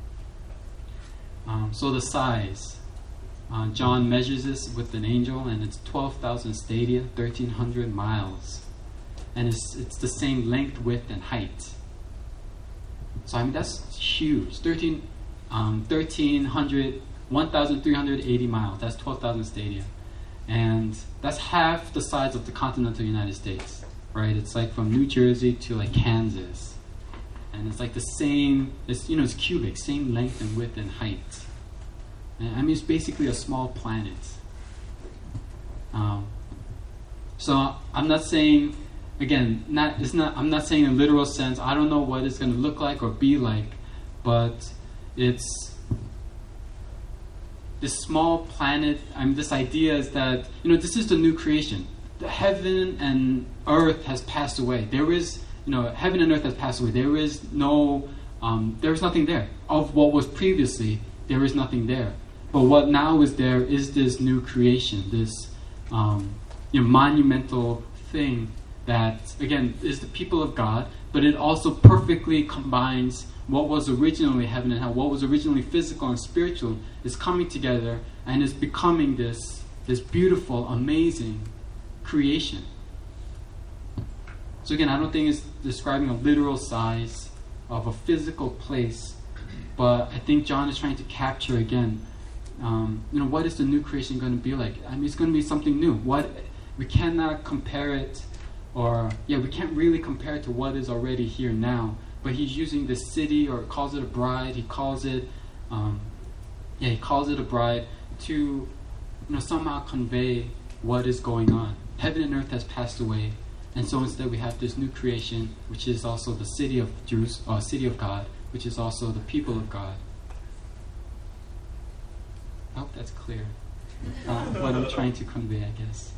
So the size. John measures this with an angel, and it's 12,000 stadia, 1,300 miles. And it's the same length, width, and height. So that's huge. 1,380 miles. That's 12,000 stadia. And that's half the size of the continental United States, right? It's like from New Jersey to like Kansas. And it's like the same, it's cubic, same length and width and height. And it's basically a small planet. So I'm not saying, again, I'm not saying in a literal sense, I don't know what it's going to look like or be like, but it's this small planet. This idea is that, this is the new creation. The heaven and earth has passed away. There is, heaven and earth has passed away. There is nothing there. Of what was previously, there is nothing there. But what now is there is this new creation, this monumental thing that, again, is the people of God, but it also perfectly combines what was originally heaven and hell, what was originally physical and spiritual, is coming together and is becoming this beautiful, amazing creation. So again, I don't think it's describing a literal size of a physical place, but I think John is trying to capture again, what is the new creation going to be like? It's going to be something new. We cannot compare it, we can't really compare it to what is already here now. But he's using the city, or calls it a bride. He calls it a bride to, somehow convey what is going on. Heaven and earth has passed away, and so instead we have this new creation, which is also the city of Jerusalem, city of God, which is also the people of God. I hope that's clear. What I'm trying to convey, I guess.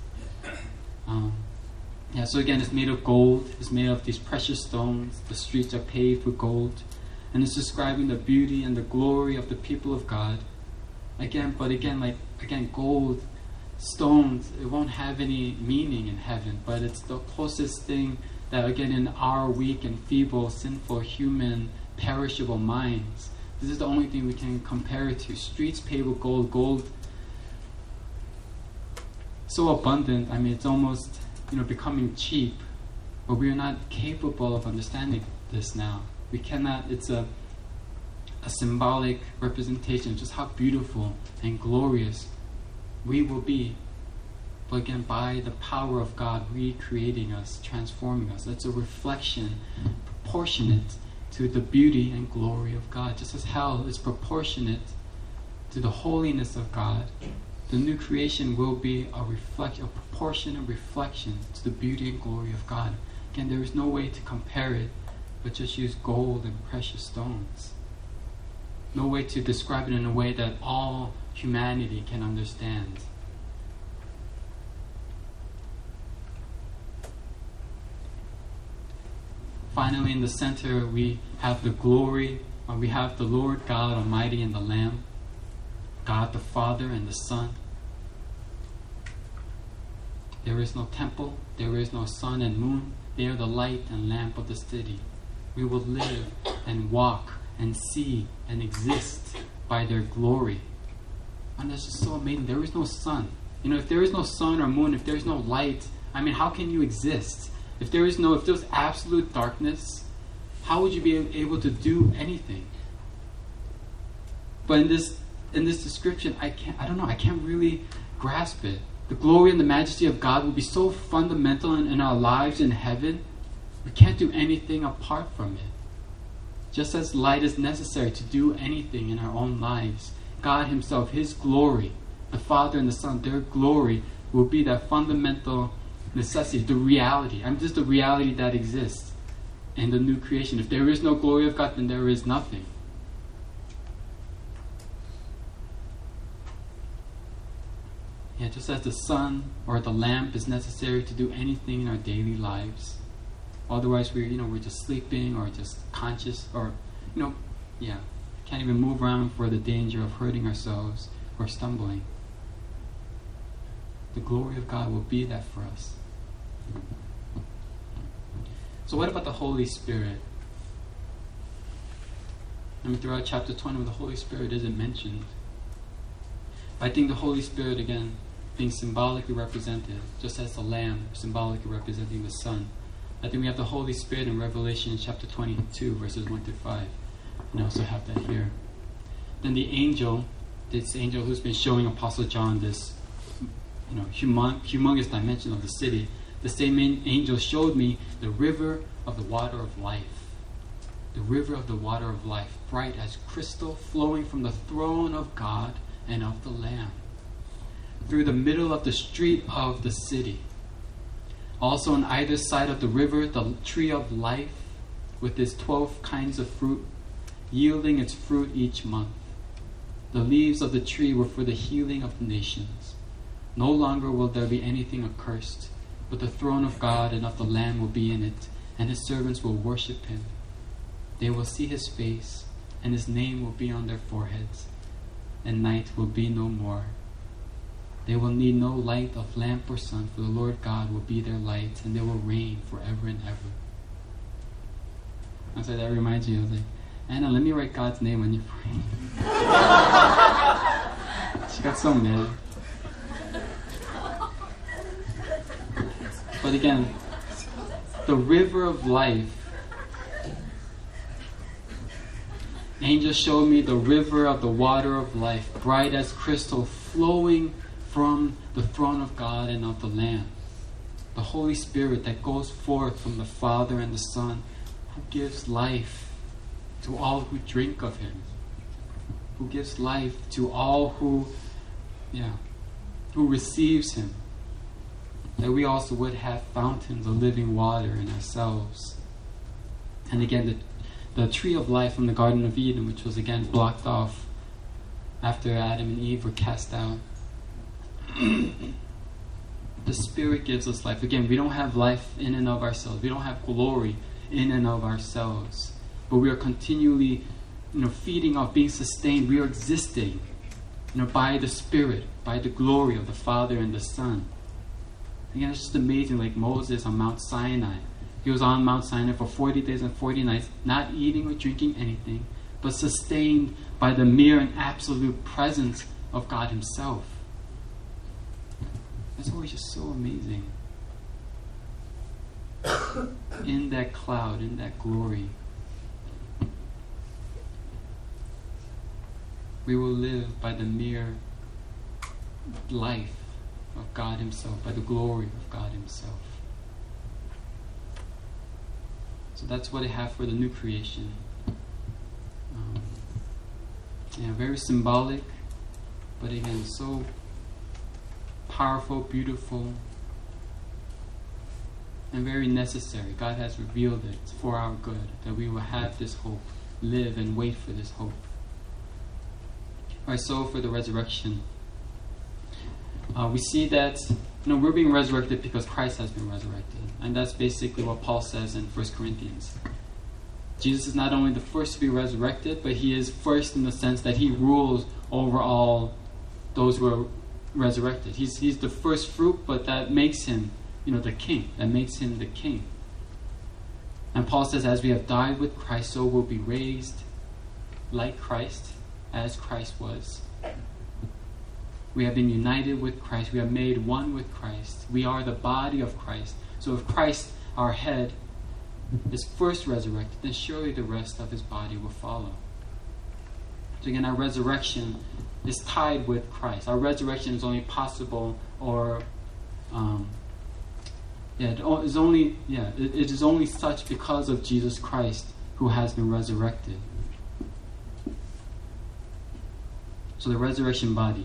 So again, it's made of gold. It's made of these precious stones. The streets are paved with gold. And it's describing the beauty and the glory of the people of God. Again, gold, stones, it won't have any meaning in heaven. But it's the closest thing that, again, in our weak and feeble, sinful, human, perishable minds, this is the only thing we can compare it to. Streets paved with gold. Gold, so abundant. It's almost becoming cheap, but we are not capable of understanding this now. We cannot. It's a symbolic representation of just how beautiful and glorious we will be. But again, by the power of God recreating us, transforming us, it's a reflection proportionate to the beauty and glory of God. Just as hell is proportionate to the holiness of God, the new creation will be a proportionate reflection to the beauty and glory of God. Again, there is no way to compare it, but just use gold and precious stones. No way to describe it in a way that all humanity can understand. Finally, in the center, we have the glory. We have the Lord God Almighty and the Lamb. God the Father and the Son. There is no temple, there is no sun and moon. They are the light and lamp of the city. We will live and walk and see and exist by their glory. And that's just so amazing. There is no sun. If there is no sun or moon, if there is no light, how can you exist? If there was absolute darkness, how would you be able to do anything? But in this description, I can't really grasp it. The glory and the majesty of God will be so fundamental in our lives in heaven, we can't do anything apart from it. Just as light is necessary to do anything in our own lives, God Himself, His glory, the Father and the Son, their glory will be that fundamental necessity, the reality. Just the reality that exists in the new creation. If there is no glory of God, then there is nothing. Just as the sun or the lamp is necessary to do anything in our daily lives. Otherwise, we're just sleeping or just conscious or, can't even move around for the danger of hurting ourselves or stumbling. The glory of God will be that for us. So what about the Holy Spirit? Throughout chapter 20, the Holy Spirit isn't mentioned. I think the Holy Spirit, again, being symbolically represented, just as the Lamb symbolically representing the Son. I think we have the Holy Spirit in Revelation chapter 22, verses 1 through 5. And I also have that here. Then this angel who's been showing Apostle John this, humongous dimension of the city, the same angel showed me the river of the water of life. The river of the water of life, bright as crystal, flowing from the throne of God and of the Lamb, through the middle of the street of the city. Also on either side of the river, the tree of life with its 12 kinds of fruit, yielding its fruit each month. The leaves of the tree were for the healing of the nations. No longer will there be anything accursed, but the throne of God and of the Lamb will be in it, and his servants will worship him. They will see his face, and his name will be on their foreheads, and night will be no more. They will need no light of lamp or sun, for the Lord God will be their light, and they will reign forever and ever. And so that reminds me of like, Anna, let me write God's name on your forehead. She got so mad. But again, the river of life. Angels showed me the river of the water of life, bright as crystal, flowing from the throne of God and of the Lamb. The Holy Spirit that goes forth from the Father and the Son, who gives life to all who drink of him, who gives life to all who receives him, that we also would have fountains of living water in ourselves. And again, the tree of life from the Garden of Eden, which was again blocked off after Adam and Eve were cast out. The Spirit gives us life. Again, we don't have life in and of ourselves. We don't have glory in and of ourselves. But we are continually, feeding off, being sustained. We are existing, by the Spirit, by the glory of the Father and the Son. Again, it's just amazing, like Moses on Mount Sinai. He was on Mount Sinai for 40 days and 40 nights, not eating or drinking anything, but sustained by the mere and absolute presence of God himself. That's always just so amazing. In that cloud, in that glory, we will live by the mere life of God himself, by the glory of God himself. So that's what I have for the new creation. Very symbolic, but again, so powerful, beautiful, and very necessary. God has revealed it for our good, that we will have this hope, live and wait for this hope. Alright, so for the resurrection, we see that we're being resurrected because Christ has been resurrected. And that's basically what Paul says in 1 Corinthians. Jesus is not only the first to be resurrected, but he is first in the sense that he rules over all those who are resurrected. He's the first fruit, but that makes him, the king. That makes him the king. And Paul says, as we have died with Christ, so we'll be raised like Christ, as Christ was. We have been united with Christ. We are made one with Christ. We are the body of Christ. So if Christ, our head, is first resurrected, then surely the rest of his body will follow. So again, our resurrection is tied with Christ. Our resurrection is only possible, or it is only such because of Jesus Christ, who has been resurrected. So the resurrection body.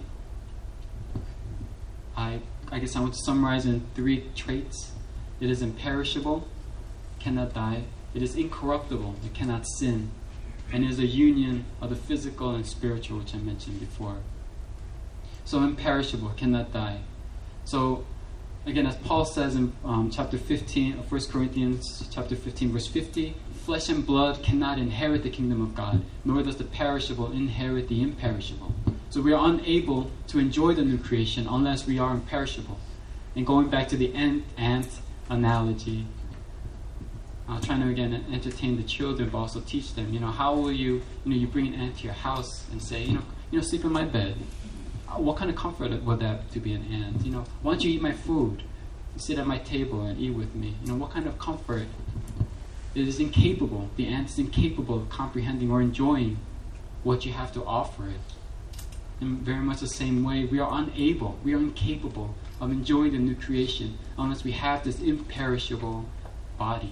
I guess I want to summarize in 3 traits. It is imperishable, cannot die. It is incorruptible, it cannot sin. And it is a union of the physical and spiritual, which I mentioned before. So imperishable, cannot die. So again, as Paul says in chapter 15 of 1 Corinthians, chapter 15, verse 50, flesh and blood cannot inherit the kingdom of God, nor does the perishable inherit the imperishable. So we are unable to enjoy the new creation unless we are imperishable. And going back to the ant analogy, trying to again entertain the children, but also teach them. How will you bring an ant to your house and say, sleep in my bed? What kind of comfort would that to be an ant? Why don't you eat my food? Sit at my table and eat with me. What kind of comfort? It is incapable. The ant is incapable of comprehending or enjoying what you have to offer it. In very much the same way, we are incapable of enjoying the new creation unless we have this imperishable body.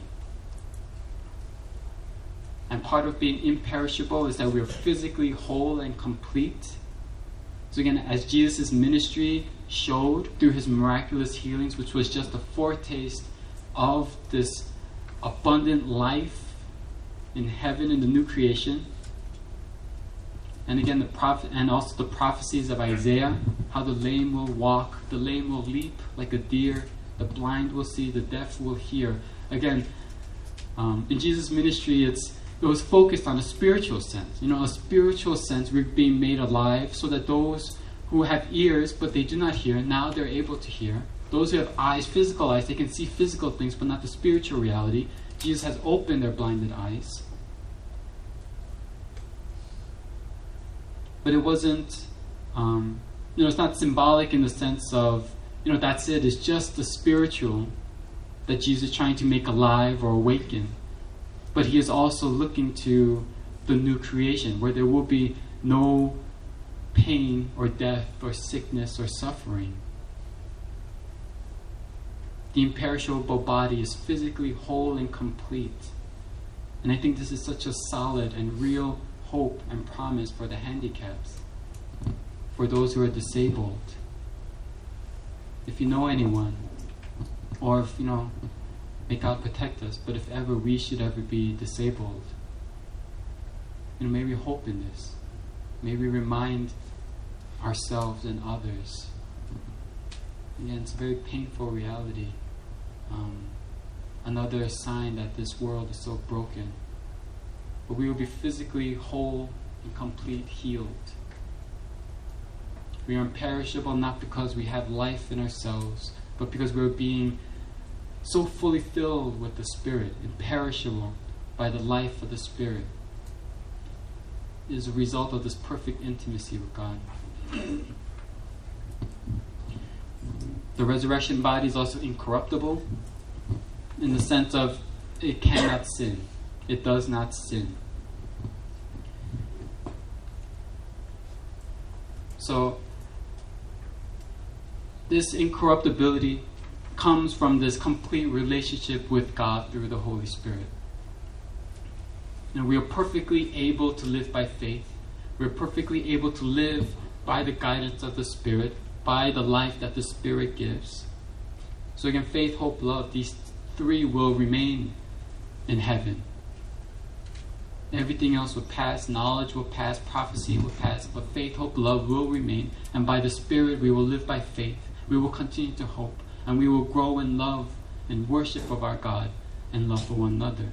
And part of being imperishable is that we are physically whole and complete. So again, as Jesus' ministry showed through his miraculous healings, which was just a foretaste of this abundant life in heaven in the new creation. And again, and also the prophecies of Isaiah, how the lame will walk, the lame will leap like a deer, the blind will see, the deaf will hear. Again, in Jesus' ministry, it was focused on a spiritual sense. A spiritual sense, we're being made alive so that those who have ears but they do not hear, now they're able to hear. Those who have eyes, physical eyes, they can see physical things but not the spiritual reality. Jesus has opened their blinded eyes. But it wasn't, it's not symbolic in the sense of, that's it. It's just the spiritual that Jesus is trying to make alive or awaken. But he is also looking to the new creation where there will be no pain or death or sickness or suffering. The imperishable body is physically whole and complete. And I think this is such a solid and real hope and promise for the handicaps, for those who are disabled. If you know anyone, or if, may God protect us, but if ever we should ever be disabled, may we hope in this. May we remind ourselves and others. Again, it's a very painful reality. Another sign that this world is so broken. But we will be physically whole and complete, healed. We are imperishable not because we have life in ourselves, but because we're being so fully filled with the Spirit, imperishable by the life of the Spirit. It is a result of this perfect intimacy with God. The resurrection body is also incorruptible in the sense of it cannot sin. It does not sin. So, this incorruptibility comes from this complete relationship with God through the Holy Spirit. We are perfectly able to live by faith. We are perfectly able to live by the guidance of the Spirit, by the life that the Spirit gives. So again, faith, hope, love, these three will remain in heaven. Everything else will pass, knowledge will pass, prophecy will pass, but faith, hope, love will remain. And by the Spirit, we will live by faith. We will continue to hope, and we will grow in love and worship of our God and love for one another.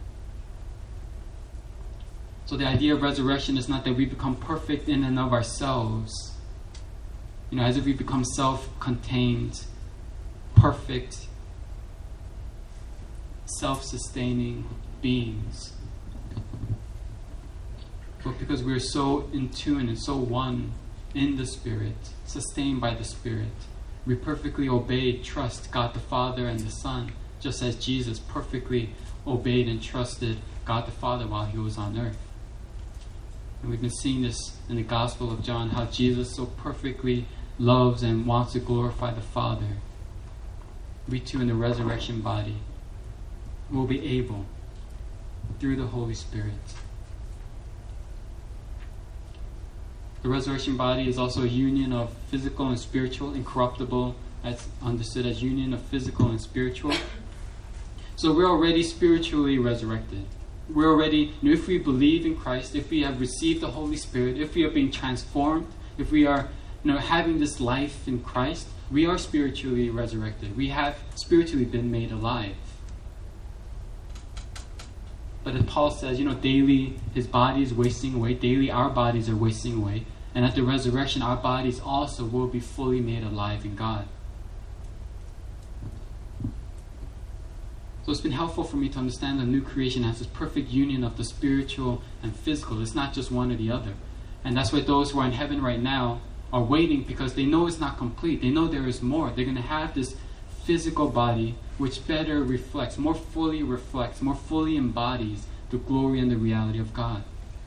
So the idea of resurrection is not that we become perfect in and of ourselves, as if we become self-contained, perfect, self-sustaining beings. But because we're so in tune and so one in the Spirit, sustained by the Spirit, we perfectly obey, trust God the Father and the Son, just as Jesus perfectly obeyed and trusted God the Father while he was on earth. And we've been seeing this in the Gospel of John, how Jesus so perfectly loves and wants to glorify the Father. We too in the resurrection body will be able, through the Holy Spirit. The resurrection body is also a union of physical and spiritual, incorruptible, that's understood as union of physical and spiritual. So we're already spiritually resurrected. We're already, if we believe in Christ, if we have received the Holy Spirit, if we are being transformed, if we are having this life in Christ, we are spiritually resurrected. We have spiritually been made alive. But as Paul says, daily his body is wasting away. Daily our bodies are wasting away. And at the resurrection, our bodies also will be fully made alive in God. So it's been helpful for me to understand the new creation as this perfect union of the spiritual and physical. It's not just one or the other. And that's why those who are in heaven right now are waiting, because they know it's not complete. They know there is more. They're going to have this physical body which better reflects, more fully embodies the glory and the reality of God.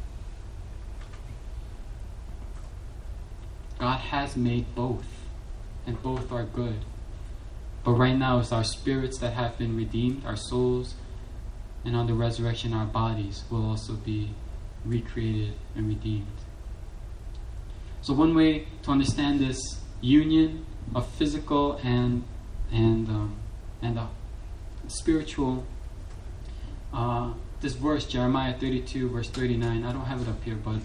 God has made both, and both are good. But right now it's our spirits that have been redeemed, our souls, and on the resurrection our bodies will also be recreated and redeemed. So one way to understand this union of physical and spiritual, this verse, Jeremiah 32, verse 39. I don't have it up here, but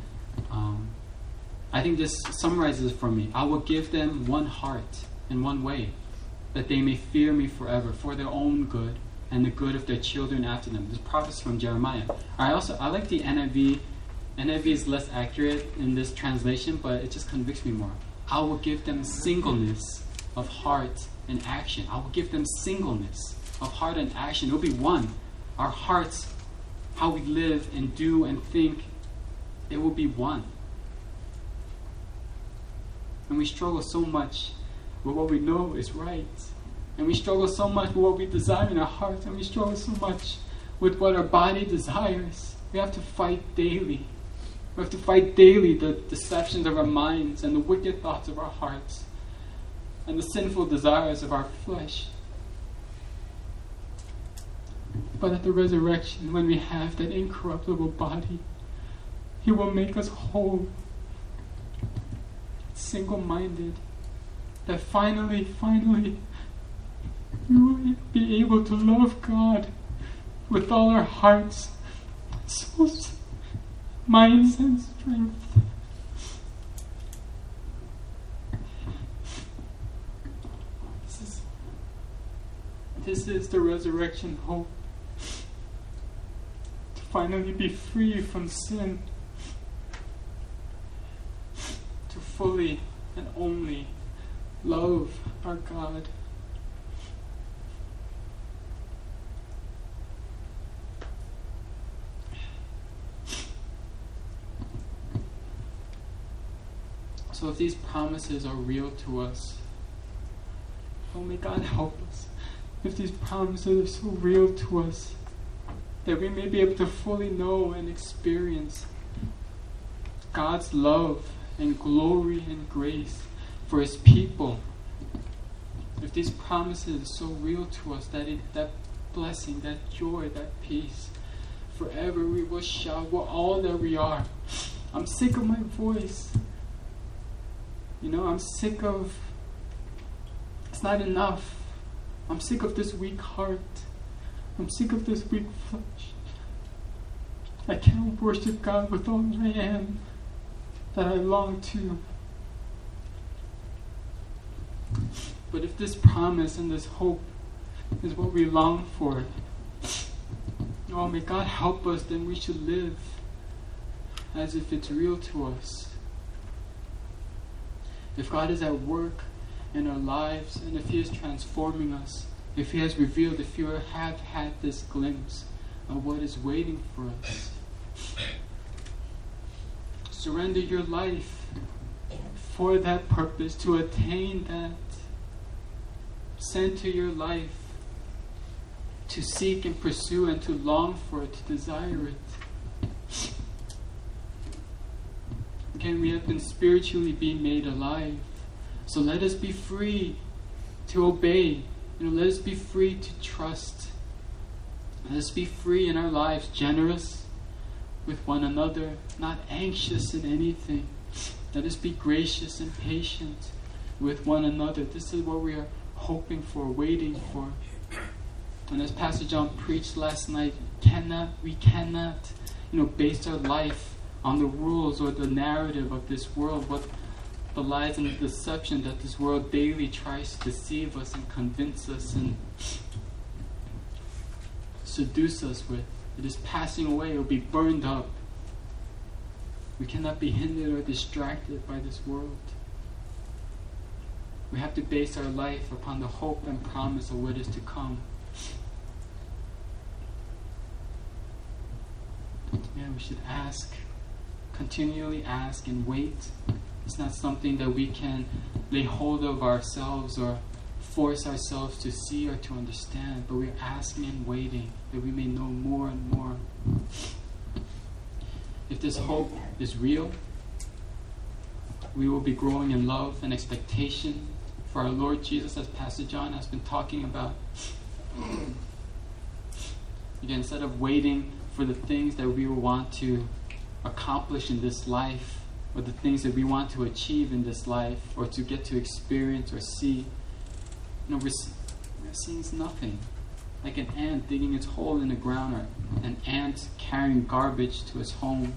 I think this summarizes it for me. I will give them one heart and one way, that they may fear me forever, for their own good and the good of their children after them. This prophecy from Jeremiah. I like the NIV. NIV is less accurate in this translation, but it just convicts me more. I will give them singleness of heart and action. I will give them singleness of heart and action. It will be one. Our hearts, how we live and do and think, it will be one. And we struggle so much with what we know is right. And we struggle so much with what we desire in our hearts. And we struggle so much with what our body desires. We have to fight daily. We have to fight daily the deceptions of our minds and the wicked thoughts of our hearts and the sinful desires of our flesh. But at the resurrection, when we have that incorruptible body, He will make us whole, single-minded, that finally, we will be able to love God with all our hearts, souls, minds, and strength. This is the resurrection hope. To finally be free from sin. To fully and only love our God. So if these promises are real to us, oh may God help us. If these promises are so real to us, that we may be able to fully know and experience God's love and glory and grace for His people. If these promises are so real to us, that blessing, that joy, that peace, forever we will shout, we're all that we are. I'm sick of my voice. I'm sick of, it's not enough. I'm sick of this weak heart. I'm sick of this weak flesh. I cannot worship God with all that I am, that I long to. But if this promise and this hope is what we long for, oh, may God help us, then we should live as if it's real to us. If God is at work in our lives, and if He is transforming us, if He has revealed, if you have had this glimpse of what is waiting for us, surrender your life for that purpose, to attain that. Center your life to seek and pursue and to long for it, to desire it. Again, we have been spiritually being made alive. So let us be free to obey. Let us be free to trust. Let us be free in our lives, generous with one another, not anxious in anything. Let us be gracious and patient with one another. This is what we are hoping for, waiting for. And as Pastor John preached last night, we cannot, base our life on the rules or the narrative of this world, what the lies and the deception that this world daily tries to deceive us and convince us and seduce us with. It is passing away. It will be burned up. We cannot be hindered or distracted by this world. We have to base our life upon the hope and promise of what is to come. We should ask, continually ask and wait. It's not something that we can lay hold of ourselves or force ourselves to see or to understand, but we're asking and waiting that we may know more and more. If this hope is real, we will be growing in love and expectation for our Lord Jesus, as Pastor John has been talking about. Again, instead of waiting for the things that we will want to accomplish in this life, or the things that we want to achieve in this life, or to get to experience or see, we're seeing nothing. like an ant digging its hole in the ground, or an ant carrying garbage to its home.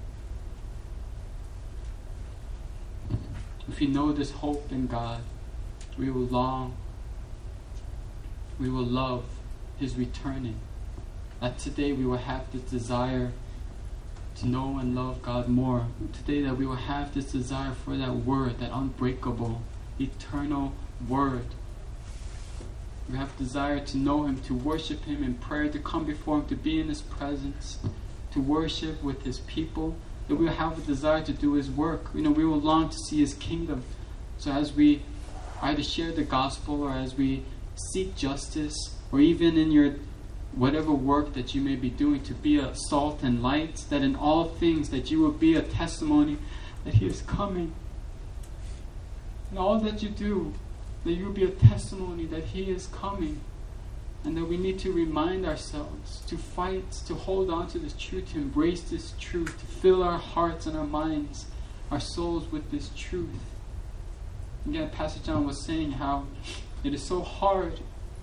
If we know this hope in God, we will long, we will love His returning. That today we will have the desire to know and love God more. Today that we will have this desire for that word, that unbreakable, eternal word. We have desire to know Him, to worship Him in prayer, to come before Him, to be in His presence, to worship with His people. That we will have a desire to do His work. We will long to see His kingdom. So as we either share the gospel, or as we seek justice, or even in your whatever work that you may be doing, to be a salt and light, that in all things that you will be a testimony that He is coming. In all that you do, that you will be a testimony that He is coming. And that we need to remind ourselves to fight, to hold on to this truth, to embrace this truth, to fill our hearts and our minds, our souls with this truth. Again, Pastor John was saying how it is so hard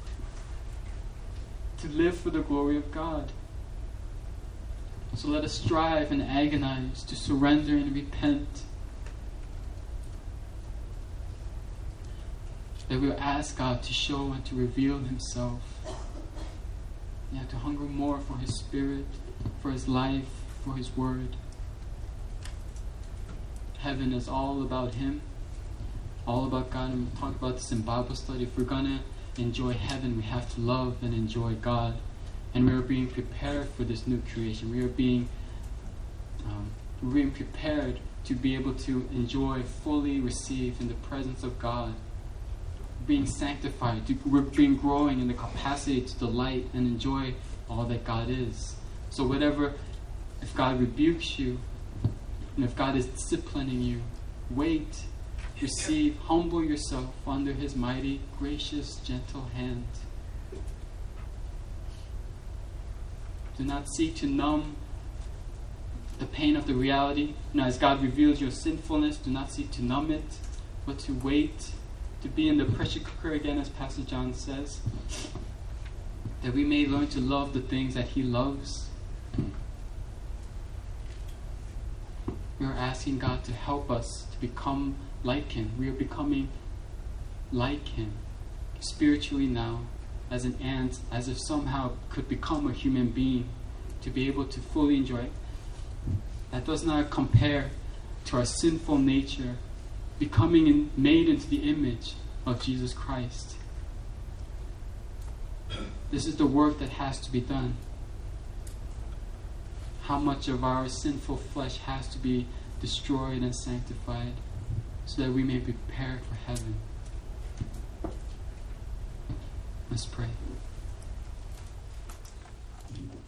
to live for the glory of God. So let us strive and agonize to surrender and repent. That we will ask God to show and to reveal Himself. To hunger more for His Spirit, for His life, for His Word. Heaven is all about Him, all about God. And we talked about this in Bible study. If we're going to enjoy heaven, we have to love and enjoy God. And we are being prepared for this new creation. We are being prepared to be able to enjoy, fully receive in the presence of God. Being sanctified, we're being growing in the capacity to delight and enjoy all that God is. So if God rebukes you, and if God is disciplining you, wait, receive, humble yourself under His mighty, gracious, gentle hand. Do not seek to numb the pain of the reality. As God reveals your sinfulness, do not seek to numb it, but to wait, to be in the pressure cooker again, as Pastor John says, that we may learn to love the things that He loves. We are asking God to help us to become like Him. We are becoming like Him spiritually now, as an ant, as if somehow could become a human being, to be able to fully enjoy it. That does not compare to our sinful nature becoming made into the image of Jesus Christ. This is the work that has to be done. How much of our sinful flesh has to be destroyed and sanctified so that we may be prepared for heaven. Let's pray.